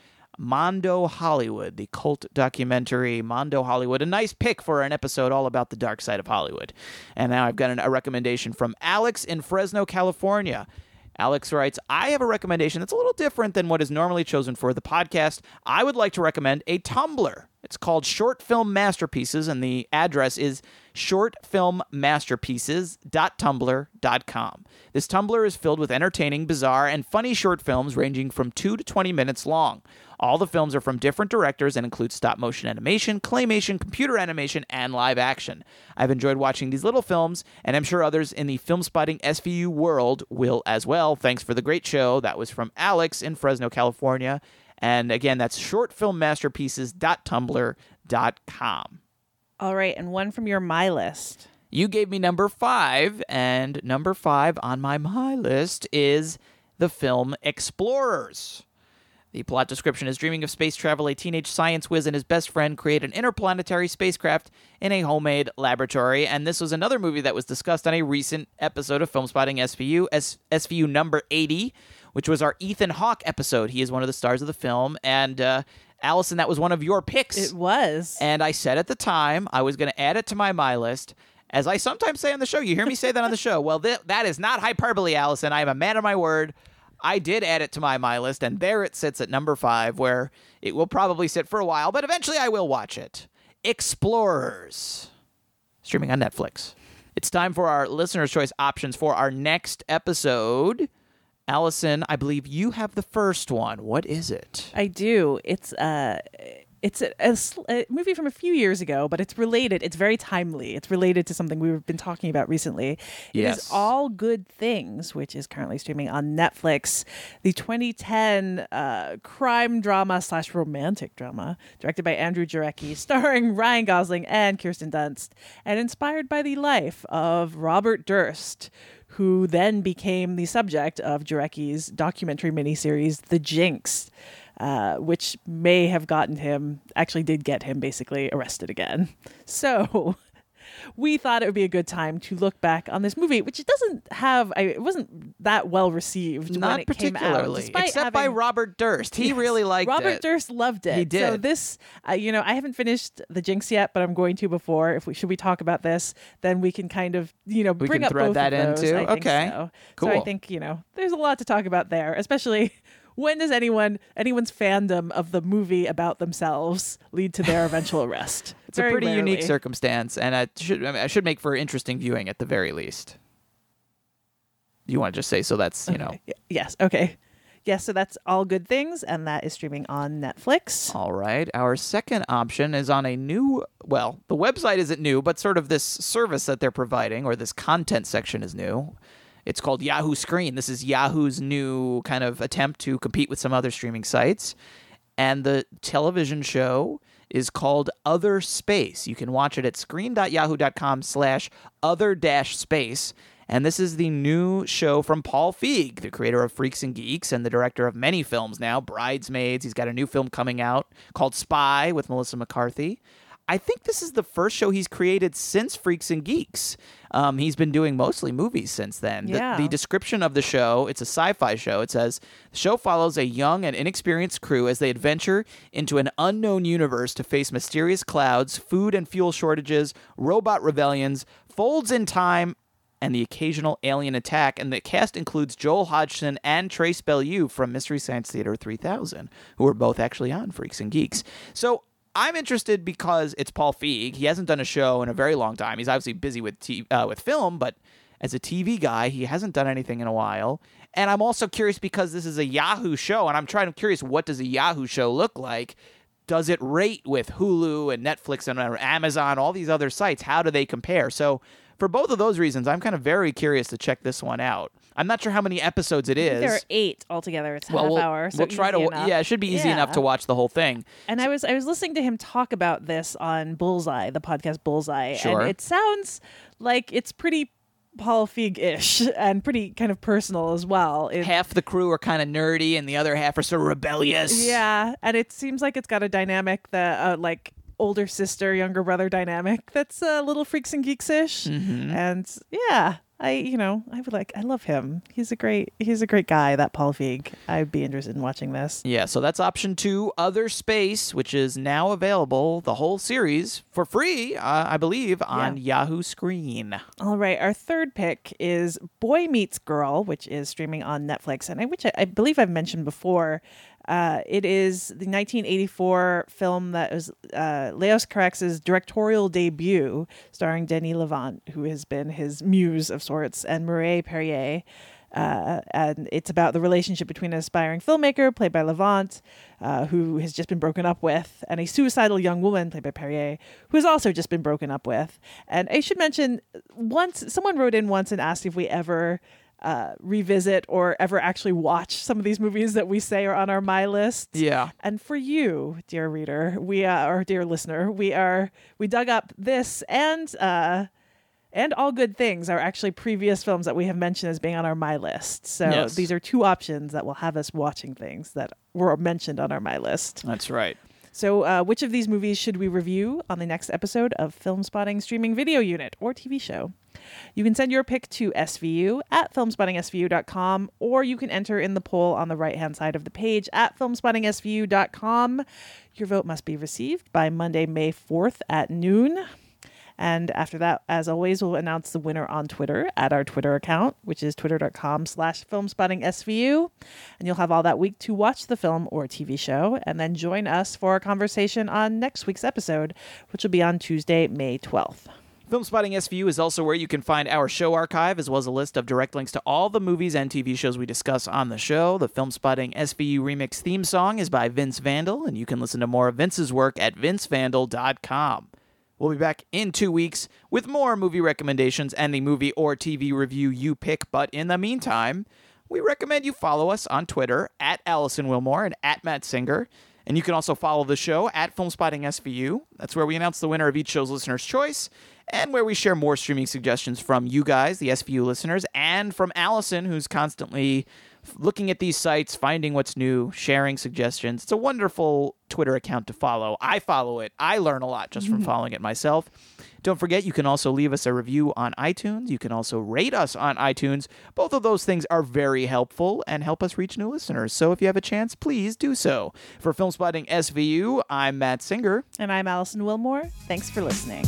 Mondo Hollywood, the cult documentary Mondo Hollywood. A nice pick for an episode all about the dark side of Hollywood. And now I've got an, a recommendation from Alex in Fresno, California. Alex writes, I have a recommendation that's a little different than what is normally chosen for the podcast. I would like to recommend a Tumblr. It's called Short Film Masterpieces, and the address is short film masterpieces dot tumblr dot com. This Tumblr is filled with entertaining, bizarre, and funny short films ranging from two to twenty minutes long. All the films are from different directors and include stop-motion animation, claymation, computer animation, and live action. I've enjoyed watching these little films, and I'm sure others in the Film Spotting S V U world will as well. Thanks for the great show. That was from Alex in Fresno, California. And again, that's short film masterpieces dot tumblr dot com. All right, and one from your My List. You gave me number five, and number five on my My List is the film Explorers. The plot description is: dreaming of space travel, a teenage science whiz and his best friend create an interplanetary spacecraft in a homemade laboratory. And this was another movie that was discussed on a recent episode of Film Spotting S V U, S- SVU number eighty, which was our Ethan Hawke episode. He is one of the stars of the film. And uh, Allison, that was one of your picks. It was. And I said at the time I was going to add it to my My List. As I sometimes say on the show, you hear me say that on the show. Well, th- that is not hyperbole, Allison. I am a man of my word. I did add it to my My List, and there it sits at number five, where it will probably sit for a while, but eventually I will watch it. Explorers. Streaming on Netflix. It's time for our listener's choice options for our next episode. Allison, I believe you have the first one. What is it? I do. It's uh It's a, a, a movie from a few years ago, but it's related. It's very timely. It's related to something we've been talking about recently. It Yes. is All Good Things, which is currently streaming on Netflix. The twenty ten uh, crime drama slash romantic drama, directed by Andrew Jarecki, starring Ryan Gosling and Kirsten Dunst, and inspired by the life of Robert Durst, who then became the subject of Jarecki's documentary miniseries, The Jinx. Uh, which may have gotten him, actually did get him basically arrested again. So we thought it would be a good time to look back on this movie, which it doesn't have, I, it wasn't that well received Not when it came out. particularly, despite except by having- Robert Durst. He Yes. really liked Robert it. Durst loved it. He did. So this, uh, you know, I haven't finished The Jinx yet, but I'm going to before. If we should we talk about this, then we can kind of, you know, We bring can up thread both that of in those. too? I think Okay. So. So I Cool. think, you know, there's a lot to talk about there, especially when does anyone anyone's fandom of the movie about themselves lead to their eventual arrest? It's a Very pretty unique rarely. circumstance, and it should I, mean, I should make for interesting viewing at the very least. You want to just say so that's, you know. Y- Yes. Okay. Yes. So that's All Good Things, and that is streaming on Netflix. All right. Our second option is on a new, well, the website isn't new, but sort of this service that they're providing, or this content section is new. It's called Yahoo Screen. This is Yahoo's new kind of attempt to compete with some other streaming sites. And the television show is called Other Space. You can watch it at screen dot yahoo dot com slash other dash space. And this is the new show from Paul Feig, the creator of Freaks and Geeks and the director of many films now, Bridesmaids. He's got a new film coming out called Spy with Melissa McCarthy. I think this is the first show he's created since Freaks and Geeks. Um, he's been doing mostly movies since then. Yeah. The, the description of the show, it's a sci-fi show. It says, the show follows a young and inexperienced crew as they adventure into an unknown universe to face mysterious clouds, food and fuel shortages, robot rebellions, folds in time, and the occasional alien attack. And the cast includes Joel Hodgson and Trace Bellew from Mystery Science Theater three thousand, who are both actually on Freaks and Geeks. So I'm interested because it's Paul Feig. He hasn't done a show in a very long time. He's obviously busy with t- uh, with film, but as a T V guy, he hasn't done anything in a while. And I'm also curious because this is a Yahoo show, and I'm trying. I'm curious, what does a Yahoo show look like? Does it rate with Hulu and Netflix and Amazon, all these other sites? How do they compare? So for both of those reasons, I'm kind of very curious to check this one out. I'm not sure how many episodes it is. There are eight altogether. It's well, half we'll, hour. So we'll try to. enough. Yeah, it should be easy Yeah. enough to watch the whole thing. And I was I was listening to him talk about this on Bullseye, the podcast Bullseye, Sure. and it sounds like it's pretty Paul Feig-ish and pretty kind of personal as well. It, Half the crew are kind of nerdy, and the other half are sort of rebellious. yeah, and it seems like it's got a dynamic that uh, like older sister, younger brother dynamic that's a little Freaks and Geeks-ish. Mm-hmm. And yeah, I you know I would like I love him. He's a great he's a great guy. That Paul Feig. I'd be interested in watching this. Yeah, so that's option two, Other Space, which is now available, the whole series, for free, uh, I believe, on Yahoo Screen. All right, our third pick is Boy Meets Girl, which is streaming on Netflix, and I, which I, I believe I've mentioned before. Uh, it is the nineteen eighty-four film that was uh, Leos Carax's directorial debut, starring Denis Lavant, who has been his muse of sorts, and Mireille Perrier. Uh, and it's about the relationship between an aspiring filmmaker, played by Lavant, uh, who has just been broken up with, and a suicidal young woman, played by Perrier, who has also just been broken up with. And I should mention, once someone wrote in once and asked if we ever uh, revisit or ever actually watch some of these movies that we say are on our My List. Yeah. And for you, dear reader, we uh, or dear listener, we are we dug up this and uh, and All Good Things are actually previous films that we have mentioned as being on our My List. So Yes. these are two options that will have us watching things that were mentioned on our My List. That's right. So uh, which of these movies should we review on the next episode of Film Spotting Streaming Video Unit or T V show? You can send your pick to S V U at filmspotting S V U dot com, or you can enter in the poll on the right-hand side of the page at filmspotting S V U dot com. Your vote must be received by Monday, May fourth at noon. And after that, as always, we'll announce the winner on Twitter at our Twitter account, which is twitter.com slash filmspottingsvu. And you'll have all that week to watch the film or T V show, and then join us for a conversation on next week's episode, which will be on Tuesday, May twelfth. Film Spotting S V U is also where you can find our show archive, as well as a list of direct links to all the movies and T V shows we discuss on the show. The Film Spotting S V U remix theme song is by Vince Vandal, and you can listen to more of Vince's work at vince vandal dot com. We'll be back in two weeks with more movie recommendations and the movie or T V review you pick, but in the meantime, we recommend you follow us on Twitter at Allison Wilmore and at Matt Singer. And you can also follow the show at Filmspotting S V U. That's where we announce the winner of each show's listener's choice, and where we share more streaming suggestions from you guys, the S V U listeners, and from Allison, who's constantly looking at these sites, finding what's new, sharing suggestions. It's a wonderful Twitter account to follow. I follow it. I learn a lot just from following it myself. Don't forget, you can also leave us a review on iTunes. You can also rate us on iTunes. Both of those things are very helpful and help us reach new listeners. So if you have a chance, please do so. For Filmspotting S V U, I'm Matt Singer. And I'm Allison Wilmore. Thanks for listening.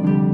Thank